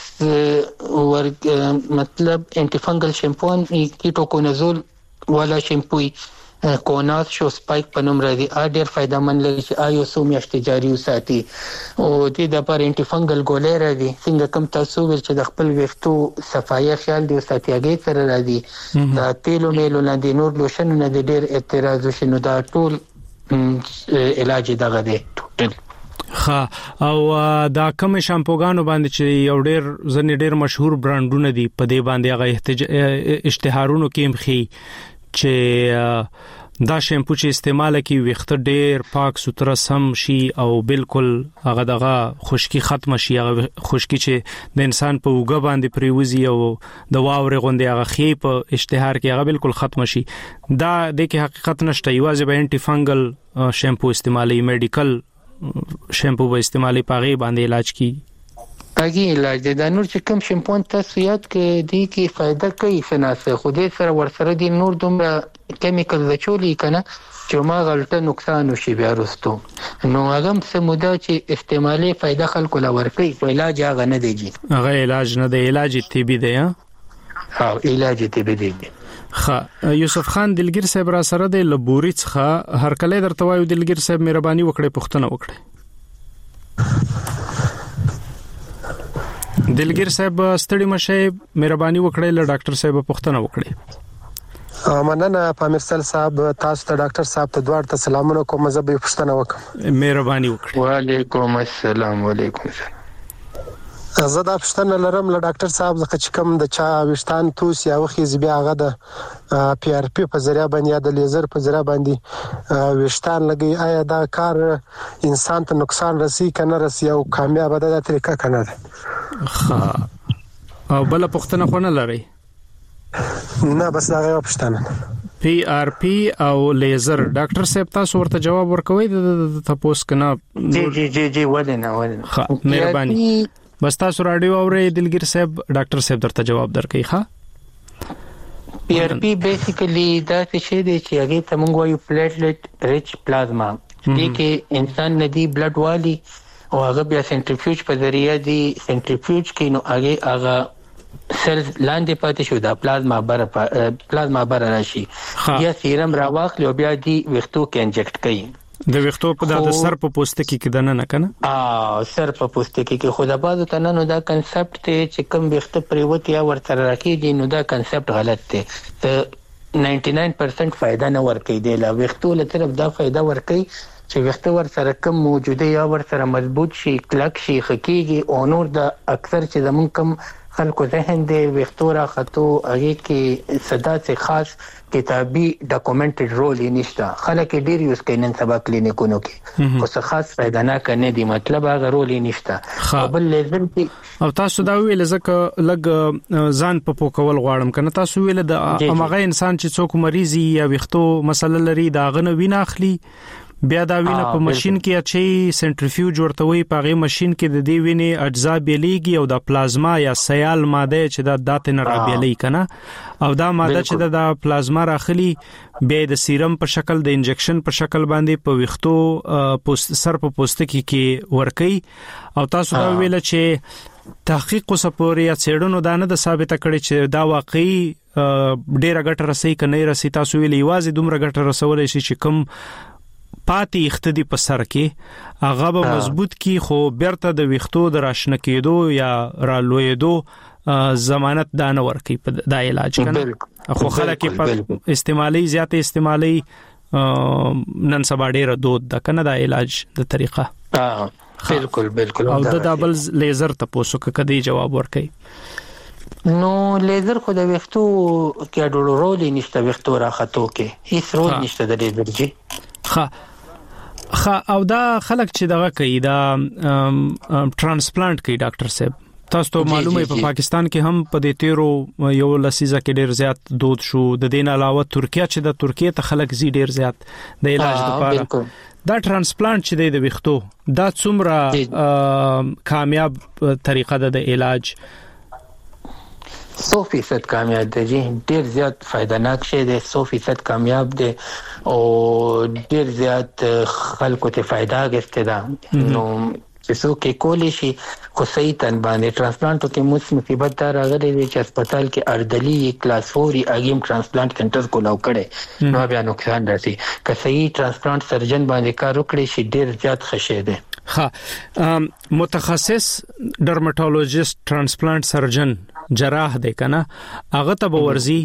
مطلب انټي فنګل شیمپون کیټوکونازول والا شیمپوی کوناس شو سپایک په نوم راځي ډېر فائدہ مند لري چې آیو سو میاشتې جاری وساتي او د دې لپاره انټي فنګل ګولې راځي څنګه کوم تاسو ول چې د خپل وختو صفایي خیال دی وساتي هغه سره راځي دا تیلو میلو لاندې نور لوشن نه ډېر اعتراض وشنو دا ټول علاج دغه دی ها او دا کوم شامپوګانو باندې چې یو ډېر ځنې ډېر مشهور برانډونه دي په دې باندې هغه اشتهارونو کې مخې چې دا شیمپو چې استعمال کی وخت ډېر پاک سوتره سم شي او بالکل هغه دغه خشکی ختم شي هغه خشکی چې د انسان په وګ باندې پریوزي او د واورې غوندې هغه خې په اشتهار کې هغه بالکل ختم شي دا د کې حقیقت نشته یوازې به انټي فنګل شیمپو استعمالي میډیکل شیمپو به استعمالي پاغي باندې علاج کی پاغي علاج د نور چې کوم شیمپو تاسو یاد کې دی کې فائدہ کوي شناسه خو دې سره ورسره دي نور دومره کیمیکل زچولي کنه چې ما غلطه نقصان وشي بیا رستو نو هغه سمودا چې استعمالي فائدہ خلکو لور کوي علاج هغه نه دیږي هغه علاج نه دی علاج طبي دی ها علاج طبي دی خا یوسف خان دلګر صاحب را سره د لبوري څخه هر کله درته وایو دلګر صاحب مهرباني وکړئ پښتنه وکړئ دلګر صاحب ستړي مشه مهرباني وکړئ له ډاکټر صاحب پښتنه وکړئ مننه پامیرسل صاحب تاسو ته ډاکټر صاحب ته دوار ته سلامونه کوم زه به پښتنه وکم مهرباني وکړئ وعلیکم السلام علیکم زه دا پښتنه لرم له ډاکټر صاحب څخه چې کوم د چا وشتان توس یا وخیز بیا هغه د پی آر پی په ذریعہ باندې یا د لیزر په ذریعہ باندې وشتان لګي آیا دا کار انسان ته نقصان رسي کنه رسي او کامیاب ده دا طریقه کنه ها او بل پښتنه خو نه لري نه بس دا غو پښتنه پی آر پی او لیزر ډاکټر صاحب تاسو ورته جواب ورکوي د تاسو کنه جی ولنه مهرباني بس تاسو رادیو اورئ دلګر صاحب ډاکټر صاحب درته جواب درکړي ښا پی آر پی بیسیکلی دا څه دی چې هغه ته موږ وایو پلیټلیټ ریچ پلازما دې کې انسان ندی بلډ والی او هغه بیا سنټریفیوج په ذریعہ دی سنټریفیوج کې نو هغه سیل لاندې پاتې شو دا پلازما بره راشي یا سیرم راواخلي او بیا دی وختو کې انجکټ کړي د وختو په د سر په پوستکي کې دنه نه کنه سر په پوستکي کې خو د بازو تنانو دا کنسپټ ته چې کوم وخت پریوت یا ورته راکېږي نو دا کنسپټ غلط دی 99% فائدہ نه ورکې دی لا وختو له طرف دا فائدہ ورکې چې وخت ور سره کم موجوده یا ور سره مضبوط شي کلک شي خکېږي او نور د اکثر چې زمون کم خلکو ذهن دی وختو را خطو هغه کې صدا څخه خاص کتابي ډاکومنټډ رول نشته خلک ډیر یوز کوي نن سبا کلینیکونو کې خو څه خاص فائدہ نه کنه دی مطلب هغه رول نشته بل لیزر او تاسو دا ویل زکه لګ ځان په پوکول غواړم کنه تاسو ویل د امغه انسان چې څوک مریضي یا وختو مسله لري دا غنه وینه اخلي بیا دا وینه په ماشين کې اچي سنټریفیوج ورته وي په غي ماشين کې د دې وینې اجزا بیلېږي او د پلازما یا سیال ماده چې د دات نه را بیلې کنه او دا ماده چې د پلازما راخلي بیا د سیرم په شکل د انجکشن په شکل باندې په وختو سر په پوستکي کې ورکي او تاسو دا ویل چې تحقیق وسپوري یا څېړنو دا نه د ثابته کړي چې دا واقعي ډیره ګټه رسي کنه رسي تاسو ویل یوازې دومره ګټه رسولای شي چې کوم پاتې اختدي په سر کې هغه به مضبوط کی خو بیرته د وختو د راشنه کېدو یا را لویدو ضمانت دانه ورکي په د علاج کنه خو خلک په استعمالي زیات استعمالي نن سبا ډیره دود د کنه د علاج د طریقه بالکل او د ډبل لیزر تاسو کدی جواب ورکړي نو لیزر خو د وختو کې ډورول نشته وختو راخاتو کې هیڅ رول نشته د لیزر جی او دا خلک چې دغه کوي دا ترانسپلانت کوي ډاکټر صاحب تاسو ته معلومه په پاکستان کې هم په دې تیرو یو لسیزه کې ډیر زیات دود شو د دین علاوه ترکیه چې د ترکیه ته خلک زی ډیر زیات د علاج لپاره دا ترانسپلانت چې د وختو دا څومره کامیاب طریقه ده د علاج 100% کامیاب دی جی ډیر زیات فائدناک شی دی 100% کامیاب دی او ډیر زیات خلکو ته فائدہ غسته ده نو څو کې کولی شي خو صحیح تن باندې ترانسپلانت کې مصیبت دا راغلی دی چې هسپتال کې اردلی کلاس 4 اګیم ترانسپلانت سنټر کولاو کړي نو بیا نقصان راځي که صحیح ترانسپلانت سرجن باندې کار وکړي شي ډیر زیات خشه دی متخصص ډرمټولوژیست ترانسپلانت سرجن جراح دی کنه هغه ته ورزي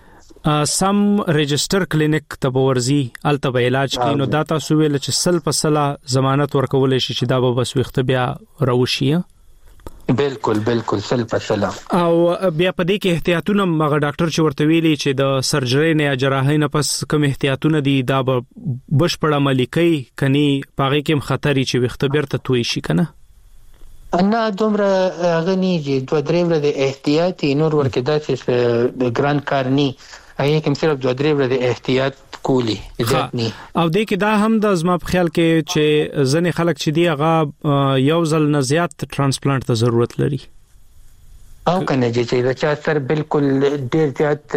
سم ريجستر کلینیک ته ورزي الته علاج کینو دا تاسو ویل چې سل په سلا ضمانت ورکول شي چې دا به بس وخت بیا روشي بالکل سل په سلا او بیا په دې کې احتیاطونه مغه ډاکټر چې ورته ویلي چې د سرجری نه یا جراحي نه پس کوم احتیاطونه دي دا به بشپړه ملکی کني پاغي کې خطرې چې وخت بیرته توي شي کنه انا دومره غني چې دوه درې ورځې احتیاطي نور ورکه داسې د ګران کارني اې کوم صرف دوه درې ورځې احتیاط کولی ځکه او دې کې دا هم د زما په خیال کې چې ځنې خلک چې دی هغه یو ځل نه زیات ترانسپلانت ته ضرورت لري او کنه چې دا چا سر بالکل ډیر زیات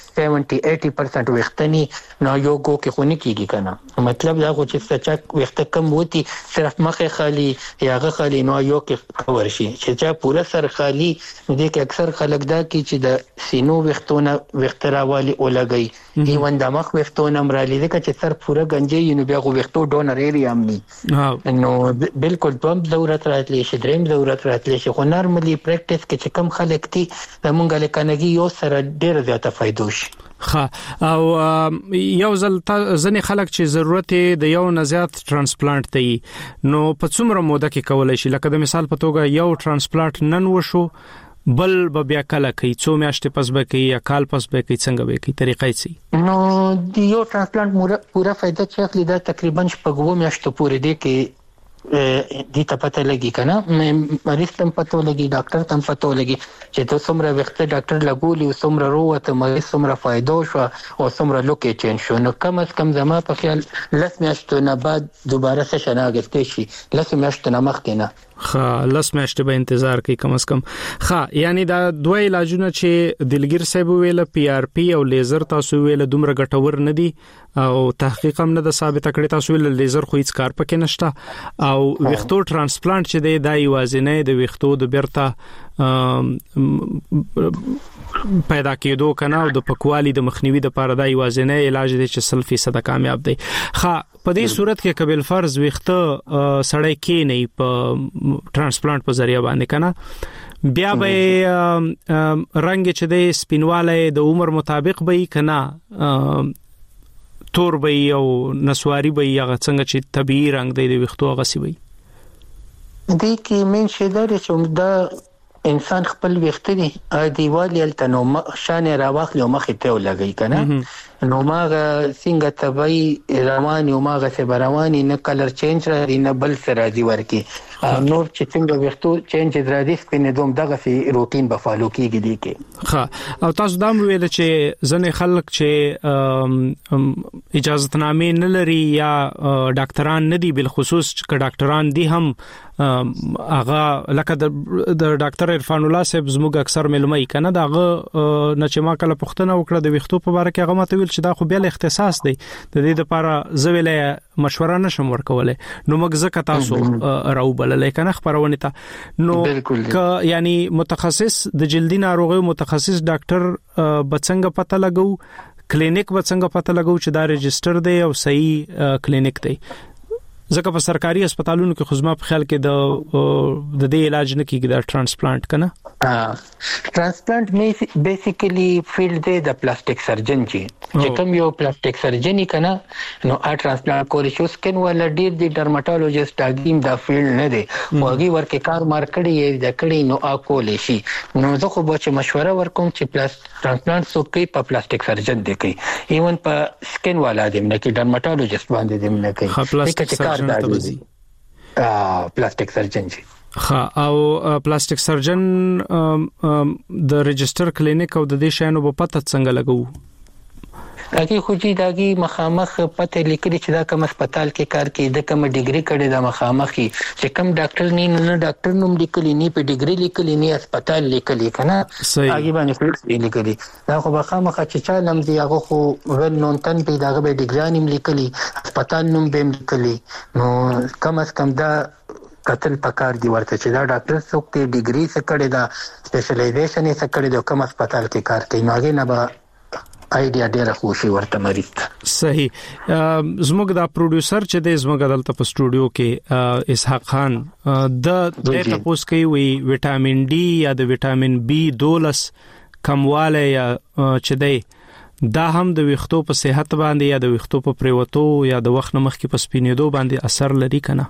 70-80% وختنی نو یو کو کې خونی کیږي کنه مطلب دا چې څه وخت کم وتی صرف مخه خالی یا غ خالی نو یو کې خبر شي چې چا پورا سر خالی دې کې اکثر خلک دا کی چې د سینو وختونه وختراوالي اولګي ایون د مخ وختونه مرالي دې چې سر پورا گنجي نو بیا غو وختو ډونر ایریا امني نو بالکل بم ضرورت راتلی شي دریم ضرورت راتلی شي خو نارملی پریکټیس کې چې کم خلک دي د مونږه لکنګي یو سره ډیر زیاته فائدو شي او یو ځل ځنې خلک چې ضرورت د یو نه زیات ترانسپلانت دی نو په څومره موده کې کولای شي لکه د مثال په توګه یو ترانسپلانت نن وشو بل بیا کله کوي څو میاشتې پس به کوي یا کال پس به کوي څنګه به کوي طریقې سي نو د یو ترانسپلانت پورا فائدہ چې اخلي دا تقریبا شپږ میاشتې پورې دی کې دي ته پته لګي کنه مریض تم پته لګي ډاکټر تم پته لګي چې ته څومره وخت ډاکټر لګولي او څومره روته مریض څومره فائدو شو او څومره لوکې چین شو نو کم از کم زما په خیال لس میاشتو نه بعد دوباره سشن اگستې شي لس میاشتو نه مخکې نه لس میاشتې به انتظار کوي کم از کم یعنی دا دوه علاجونه چې دلګیر صاحب ویل پی آر پی او لیزر تاسو ویل دومره ګټور نه دي او تحقیق هم نه د ثابت کړی تاسو ویل لیزر خو هیڅ کار پکې نشته او وختو ترانسپلانت چې دی د یوازینه د وختو د بیرته پیدا کېدو کنه او د پکوالي د مخنیوي د لپاره د یوازینه علاج دی چې 100% کامیاب دی په دې صورت کې قبل فرض وخته سړی کې نه په ترانسپلانت په ذریعہ باندې کنه بیا به رنگ چې د سپینواله د عمر مطابق به کنه تور به او نسواری به هغه څنګه چې طبيعي رنگ دی د وختو غسی وي دې کې من شه دا چې دا انسان خپل وخت دی دیوالي التنو شان راواخلی او مخ ته ولګي کنه نو ماغه څنګه طبيعي رواني او ماغه سه رواني نه کلر چینج را دي نه بل سره دي ورکی نور چې څنګه وختو چینج را دي سپینې دوم دغه سي روټین به فالو کیږي دي کې او تاسو دا ویل چې ځنې خلک چې اجازهتنامې نه لري یا ډاکټران نه دي بل خصوص چې ډاکټران دي هم هغه لکه د ډاکټر عرفان الله صاحب زموږ اکثر معلومه کنه داغه نه چې ما کله پښتنه وکړه د وختو په اړه کې هغه ماته ویل چې دا خو بیا اختصاص دی د دې لپاره زویله مشوره نشم ورکوله نو موږ زکه تاسو راو بلل کنه خبرونه ته نو یعنی متخصص د جلدی ناروغي متخصص ډاکټر بڅنګ پته لګو کلینیک بڅنګ پته لګو چې دا ريجستر دی او صحیح کلینیک دی ځکه په سرکاري هسپتالونو کې خو زما په خیال کې د دې علاج نه کیږي د ترانسپلانت کنه ترانسپلانت بیسیکلی فیلډ دی د پلاستیک سرجن چې کوم یو پلاستیک سرجن کنه نو ترانسپلانت کول شي سکن ولا ډیر دی ډرماټولوژیست اګیم دا فیلډ نه دی واغي ورکه کار مار کړی د کړی نو اکول شي نو زه خو به چې مشوره ورکوم چې ترانسپلانت سو کوي په پلاستیک سرجن دی کوي ایون په سکن والا دی نه کې ډرماټولوژیست باندې دی نه کوي پلاستیک سرجن ته وځي پلاستیک سرجن جی او پلاستیک سرجن د ريجستر کلینیک او د دې شانو په پته څنګه لګو هغه خو چې داګي مخامخ پته لیکلي چې دا کوم هسپتال کې کار کوي د کوم ډیګري کړي د مخامخي چې کوم ډاکټر نه ډاکټر نوم لیکلي نه په ډیګري لیکلي نه هسپتال لیکلي کنه هغه باندې فلکس لیکلي دا خو مخامخ چې چا نوم دی هغه خو ول نون تن په داغه به ډیګري نوم لیکلي هسپتال نوم به لیکلي نو کم از کم دا قتل پکار دی ورته چې دا ډاکټر څوک ته ډیګري څخه کړي دا سپیشلایزیشن یې څخه کړي د کوم هسپتال کې کار کوي نو هغه نه به ایډیا ډیره خوشي ورته مریض صحیح زموږ دا پروډوسر چې د زموږ دلته په سټوډیو کې اسحاق خان د تاسو کوي وی وټامین ډي یا د وټامین بي 12 کمواله یا چې دی دا هم د ویښتو په صحت باندې یا د ویښتو په پریوتو یا د وخت مخکې په سپینېدو باندې اثر لري کنه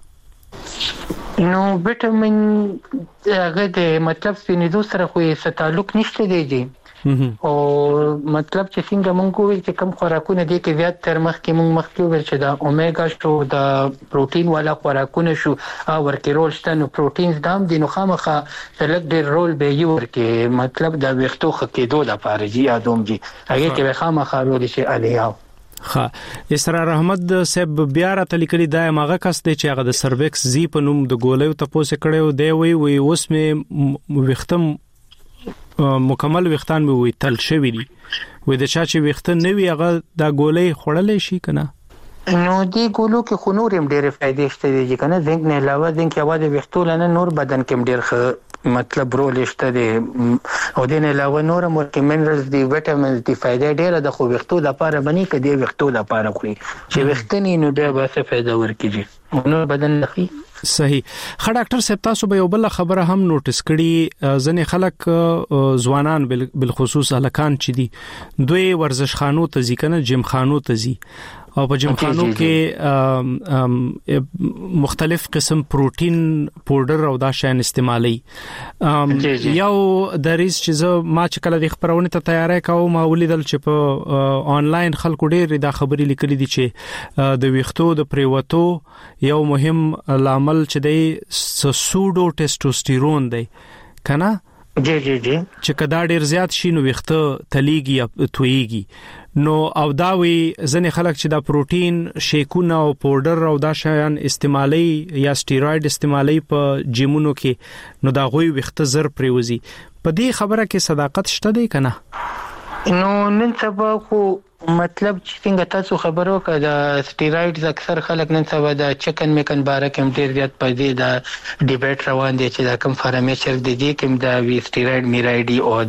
نو وټامین هغه د مطلب سپینېدو سره خو یې تعلق نشته دی او مطلب چې څنګه مونږ ویل چې کم خوراکونه دي کې زیات تر مخکې مونږ مخکې ویل چې دا اومیګا شو د پروتین والا خوراکونه شو او ورکه رول شته نو پروتینز دام دي نو خامخه سلګ ډیر رول به یو ورکه مطلب د ویښتو خکېدو لپاره جی ادم جی هغه کې خامخه رول شي الیا اسرار احمد صاحب بیا را تلیکلی دا ماغه کس دی چې هغه د سرویکس زی په نوم د ګولیو تاسو کړو دی وی اوس مې وختم مکمل وختان مې وی تل شوی دی وې د چا چې وخت نه وی هغه دا ګولې خړلې شي کنه نو دی ګولو کې خنورم ډېر فائدې شته دي کنه زنګ نه علاوه زنګ کې اواز وختول نه نور بدن کې ډېر مطلب رول شته دي او دین علاوه نور مورکې منرالز دي وټامینز دي فائدې ډېر د خو وختو لپاره بني کې دی وختو لپاره خوري چې وختنی نو ډېر به څه فائدہ ورکړي نو بدن لخي صحیح خا ډاکټر صاحب تاسو به یو بل خبره هم نوټس کړي ځنې خلک ځوانان بالخصوص الکان چې دي دوی ورزش خانو ته ځي کنه جیم خانو ته ځي او په جیم خانو کې مختلف قسم پروتین پاوډر او دا شین استعمالي یو د ریس چې ما چې کله د خبرونه ته تیاری کوم ما ولیدل چې په آنلاین خلکو ډېر دا خبرې لیکلې دي چې د ویښتو د پریوتو یو مهم لامل چې دی سودو ټیسټوسټیرون دی کنه جی چې کدا ډیر زیات شي نو ویښته تلیږي یا تویږي نو او دا وی ځنې خلک چې دا پروتین شیکونه او پاوډر او دا شیان استعمالي یا سټیروید استعمالي په جیمونو کې نو دا غوي ویښته زر پریوزي په دې خبره کې صداقت شته دی کنه نو نن سبا خو مطلب چې څنګه تاسو خبرو کړه د سټیرویډز اکثر خلک نن سبا د چکن میکن باره کې ډیر زیات پدې د ډیبیټ روان دي چې دا کوم فارمیچر دي کوم د وی سټیرویډ میرایډي او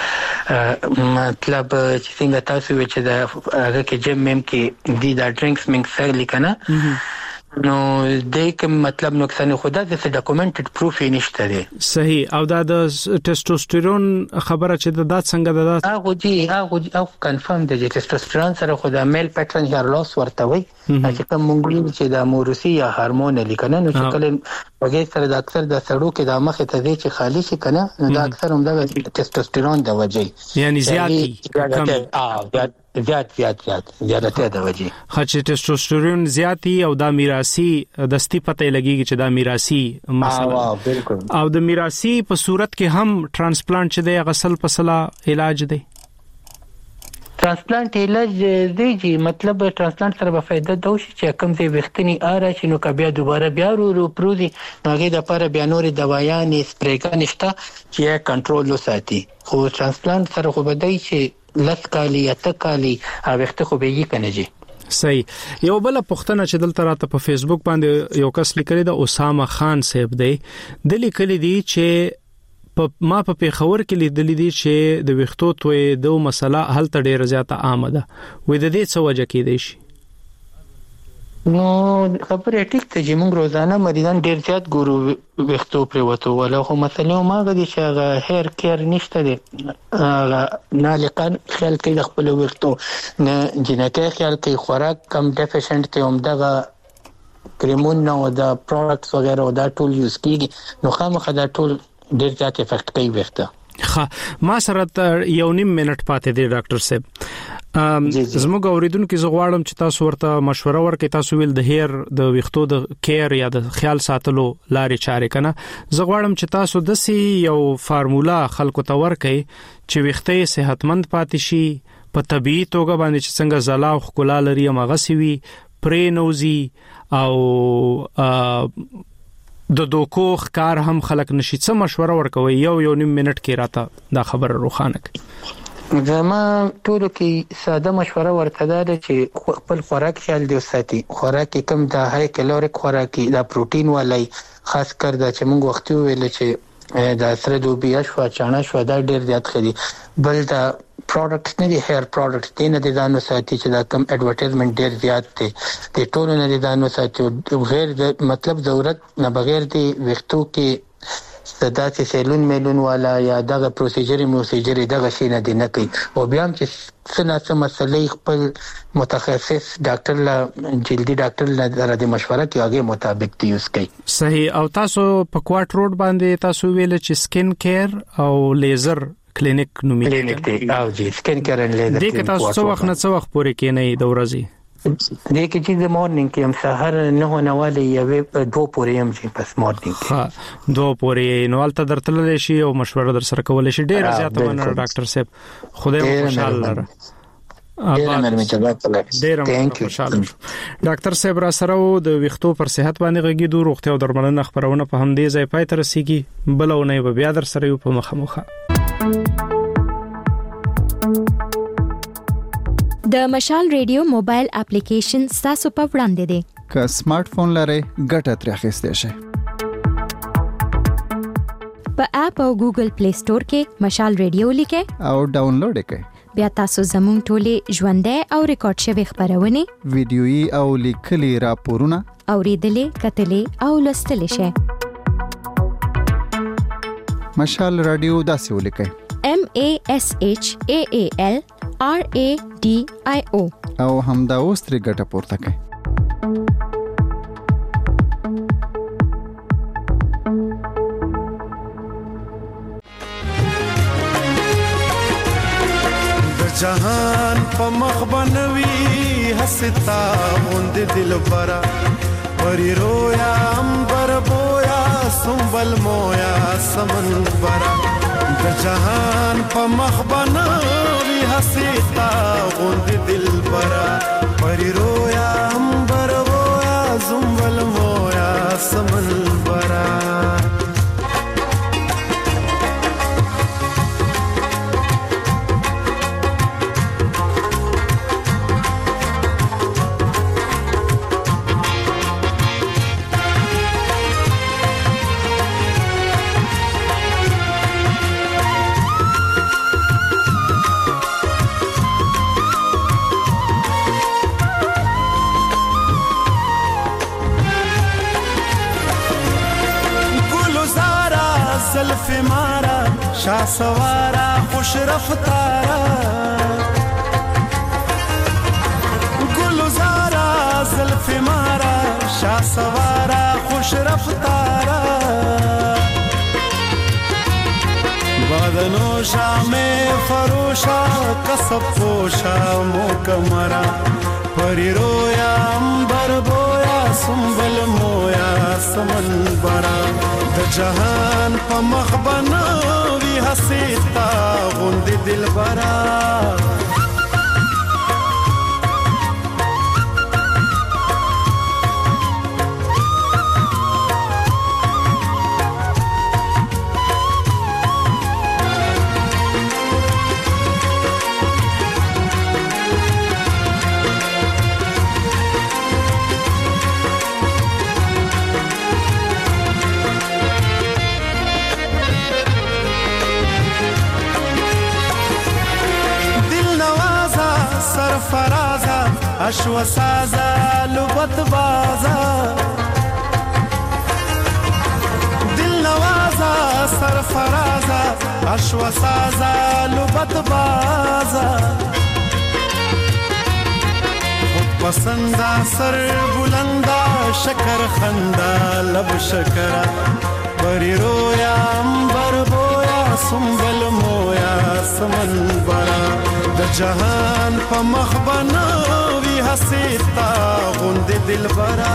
د مطلب چې څنګه تاسو چې د هغه کې جیم مم کې دي دا ډرینکس منګ سره لیکنه نو دې کوم مطلب نقصان خدا د ډاکومنټډ پروف نشته دی صحیح او دا د ټیسټوسټیرون خبره چې دا څنګه دا هغه کنفرم دی چې ټیسټوسټیرون سره خو د میل پیټرن هیر لاس ورته وي چې کوم مونږ چې د موروسی یا هورمون لیکنه نو چې کله وګړي سره د اکثر د سړو کې د مخ ته دي چې خالی شي کنه نو دا اکثر هم د ټیسټوسټیرون د وجې یعنی زیات زیادته د وجې خاص ټیسټوسټیرون زیاتی او دا میراثي دستی پته لګیږي چې دا میراثي مسله بالکل او د میراثي په صورت کې هم ترانسپلانت چې د غسل پسلا علاج دی ترانسپلانت علاج دی مطلب ترانسپلانت سره به فائدہ دوشي چې کوم ځای وختنی آره چې نو بیا دوباره بیا ورو پروزي هغه د لپاره بیا نور دوايان سپریګان نشته چې کنټرول وساتي خو ترانسپلانت سره خو بدای چې لس کالی یا تکالی وخت خو به یې کنه جی صحیح یو بل پښتنه چې دلته راته په فیسبوک باندې یو کس لیکلی دا اسامه خان صاحب دی د لیکلی دی چې ما په پیښور کې لیدل دي چې د ویښتو توې د مسله حل ته ډیره زیاته عامه ده وې د دې څه وجه کې دی شي نو خبره ټیک ته چې موږ روزانه مریضان ډیر زیات ګورو وختو پریوتو ولا خو مثلا ماغه دي چې هغه هیر کیر نشته دي نه لکان خیال کوي خپل وختو نه جنکه خیال کوي خوراک کم ډیفیشنت ته هم دغه کریمون نو دا پروډکټس وغیرہ دا ټول یوز کیږي نو خامخا دا ټول ډیر زیات افیکټ کوي وخته ما سره یو نیم منټ پاتې دی ډاکټر صاحب زموږ اوریدونکو زغواړم چې تاسو ورته مشوره ورکړئ تاسو ویل د هیر د وختو د کیر یا د خیال ساتلو لارې چارې کنه زغواړم چې تاسو د سی یو فارمولا خلکو ته ورکړئ چې وختې صحتمند پاتې شي په طبيعي توګه باندې چې څنګه زلا او خلا لري مغه سی وي پرینوزي او د دوکو ښکار هم خلک نشي څه مشوره ورکوي یو نیم منټ کې راته دا خبر روخانه کوي زما ټولو کې ساده مشوره ورته ده چې خپل خوراک خیال دی وساتي خوراک کم د های کالوریک خوراک دا پروتین والی خاص کر دا چې موږ وختي ویل چې دا سره دوبیا شو چانه شو دا ډیر زیات خري بل دا پروډکټس نه دي هیر پروډکټس دي نه دي دانو ساتي چې دا کم ایڈورټایزمنت ډیر زیات دي د ټولو نه دي دانو ساتي غیر مطلب ضرورت نه بغیر دي وختو کې ستاسو سیلون میلون والا یا دغه پروسیجر دغه شي نه دي نه کوي او بیا هم چې څه مسلې خپل متخصص ډاکټر لا جلدی ډاکټر لا د مشوره کوي هغه مطابق دی یوز کوي صحیح او تاسو په کوارټ روډ باندې تاسو ویل چې سکن کیر او لیزر کلینیک نومي کلینیک دی او جی سکن کیر ان لیزر دغه تاسو څو وخت نه څو وخت پورې کې نه د ورځې دغه چې د مورنینګ کې هم سحر نه نواله یوه 2 پورې هم چې پس مورنینګ ها 2 پورې نو الته درتل شي او مشوره در سره کول شي ډیر زیات مننه ډاکټر صاحب خدای خوشاله لره ډاکټر صاحب را سره د وختو پر صحت باندې غږیدو روغتیا او درملنه خبرونه په همدې ځای پای تر رسیدي بلونه به بیا در سره یو په مخه د مشال ریډیو موبایل اپلیکیشن تاسو په وړاندې دی که سمارټ فون لرئ ګټه ترې اخیستئ شئ په اپ او ګوګل پلی سٹور کې مشال ریډیو لیکئ او ډاونلوډ کړئ بیا تاسو زموږ ټولې ژوندۍ او ریکارډ شوی خبرونه ویډیويي او لیکلي راپورونه اوریدلې کتلې او لوستلې شئ مشال رادیو داسې ولیکئ MASHAAL RADIO او همدا اوس ترې ګټه پورته کړئ جهان په مخ بنوي حستا اوند دل برا پری رویا امبر بویا سنبل مویا سمن برا جهان په مخ بنوي حستا اوند دل برا پری رویا امبر بویا سنبل مویا سمن برا شاه سوارا خوش رفتارا گلزارا زلف مارا شاه سوارا خوش رفتارا بادنو شام فروشا کسب پوشا موکمرا پری رویا امبر بویا سنبل مویا سمن برا د جهان په مخ بنوي حسیتا غوند دل برا اشو سازا لبت بازا دل نوازا سرفرازا اشوا سازا لبت بازا خود پسندا سر بلندا شکر خندا لب شکرا بری رویا امبر بویا سنبل مویا سمن برا د جهان په مخ بنوي حسیتا غوند دل برا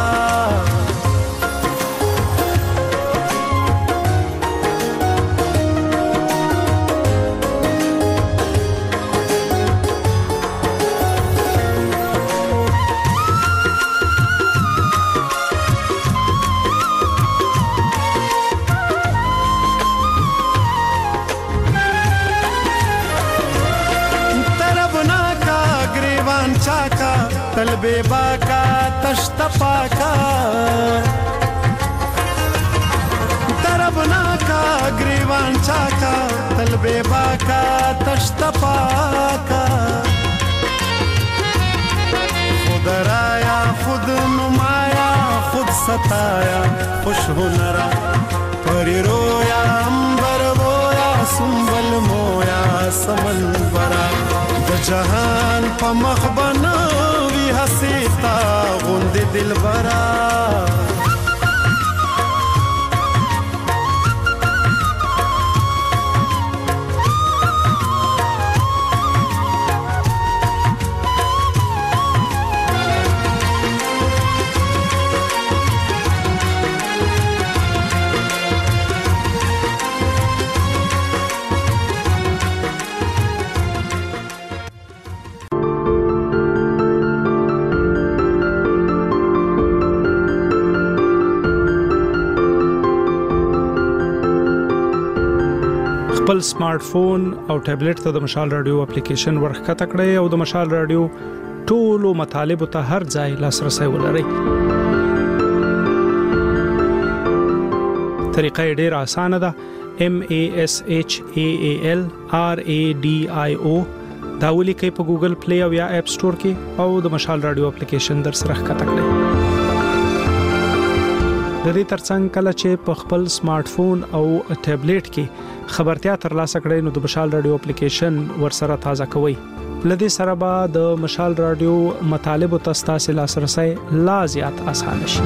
तलबे बाका तश्ता पाका तरबना का ग्रीवान चाका तलबे बाका तश्ता पाका खुद राया खुद नुमाया खुद सताया खुश हुनरा परी रोया अंबर बोया सुंबल मोया समन बरा द जहान pa मखबना हसीता गुंद दिल बरा خپل سمارټ فون او ټابلیټ ته د مشال رادیو اپلیکیشن ورخکته کړئ او د مشال رادیو ټولو مطالبه ته هر ځای لاسرسي ولرئ. طریقه ډیره اسانه ده. MASHALRADIO دا ولیکئ په ګوګل پلی او یا اپ سٹور کې او د مشال رادیو اپلیکیشن در سره ښکته کړئ. د دې ترڅنګ کله چې په خپل سمارټ فون او ټابلیټ کې خبرتیا ترلاسه کړئ نو د مشال رادیو اپلیکیشن ورسره تازه کوئ. لدې سره به د مشال رادیو مطالب او تاسو لاسرسي لا زیات آسان شي.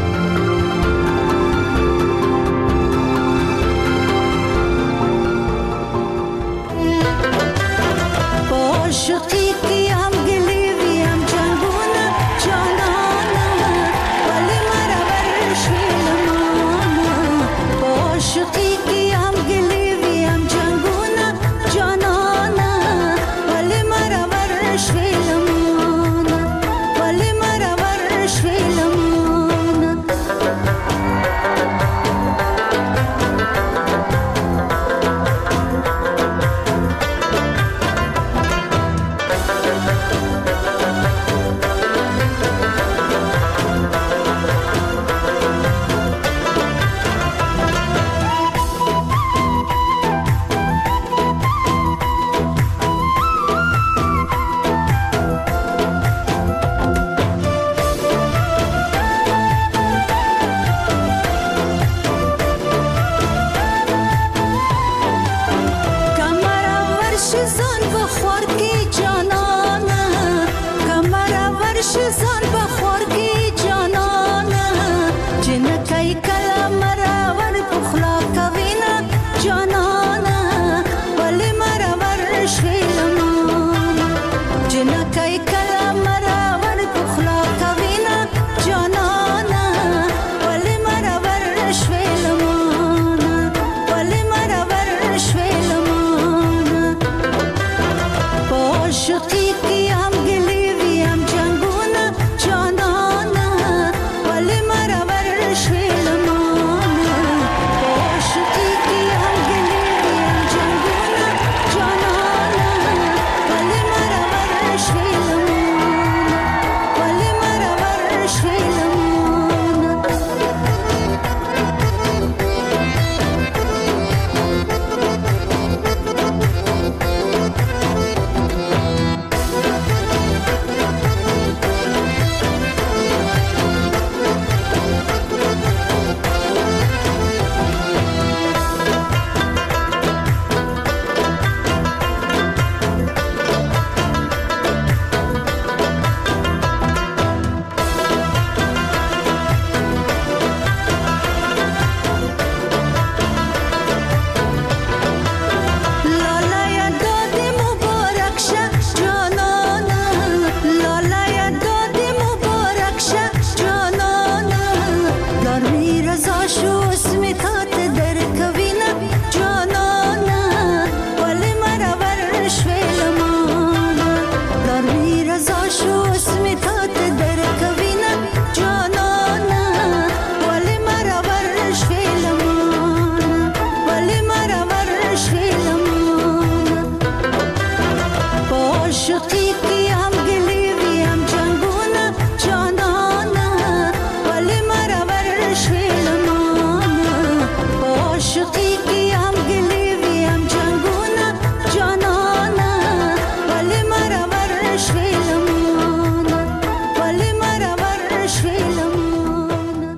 عاشقی کی هم گلی وی هم جنگونه جانانه ولی مرا ورشویلمانه ولی مرا ورشویلمانه.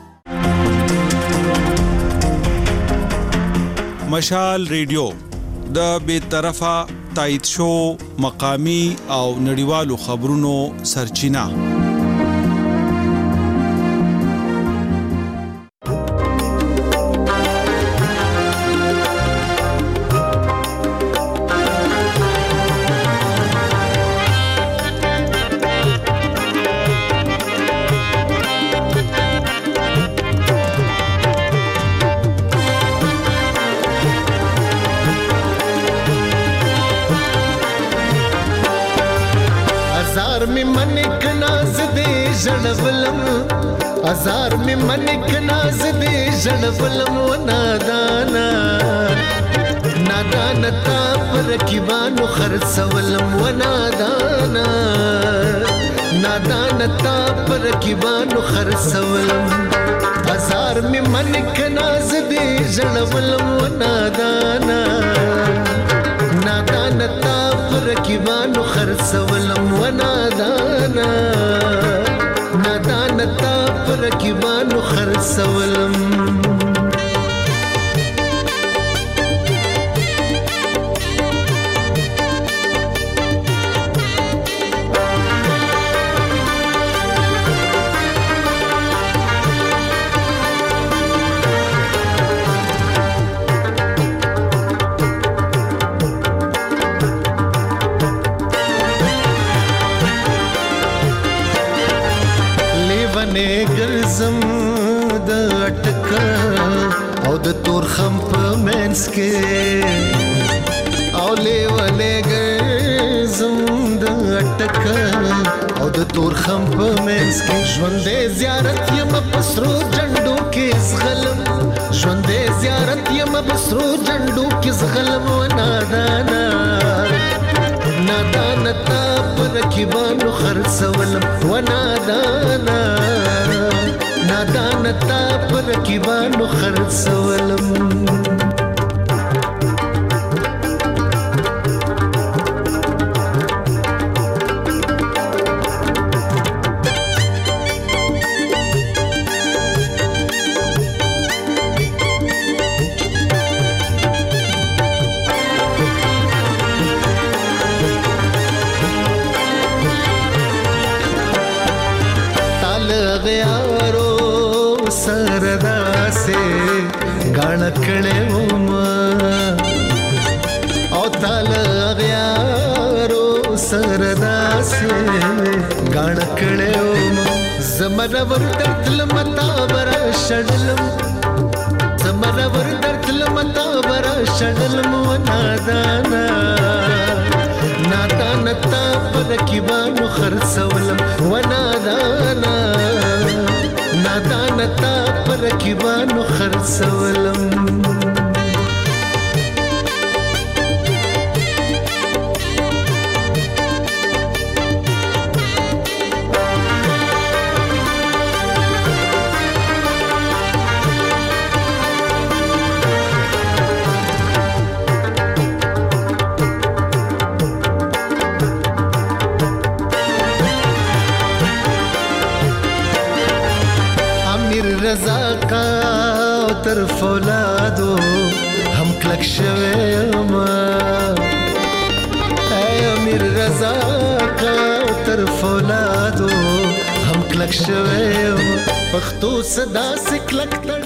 مشال ریډیو د بے طرفه تایید شو مقامی او نړیوالو خبرونو سرچینه. ازار می منک ناز دې ژړولم و نادانا نادانا تا پر رقیبانو خرڅولم و نادانا نادانا تا پر رقیبانو خرڅولم. ازار می منک ناز دې ژړولم و نادانا نادانا تا پر رقیبانو خرڅولم و نادانا نادانا تا پر رقیبانو خرڅولم. ګرځم د اٹکا او د تور خم په منس کې او لیوانه ګرځم د اٹکا او د تور خم په منس کې ژوندې زیارت یم پسرو جنډو کې زغلم ژوندې زیارت یم پسرو جنډو کې زغلم و نادانا نادانا تا پر رقیبانو خرڅولم و نادانا نادانا تا پر رقیبانو خرڅولم. کړه وما او تعالی غیارو سردا سے غاڼ کړه وما زمر ور درتل متا برا شډلم زمر ور درتل متا برا شډلم و نادانا نادانا تا پر رقیبانو خرڅولم و نادانا نادانا تا پر رقیبانو خرڅولم. رضا کا تر فولادو هم کلک شویم اے امیر رضا کا تر فولادو هم کلک شویم پښتو صدا سے کلک تړ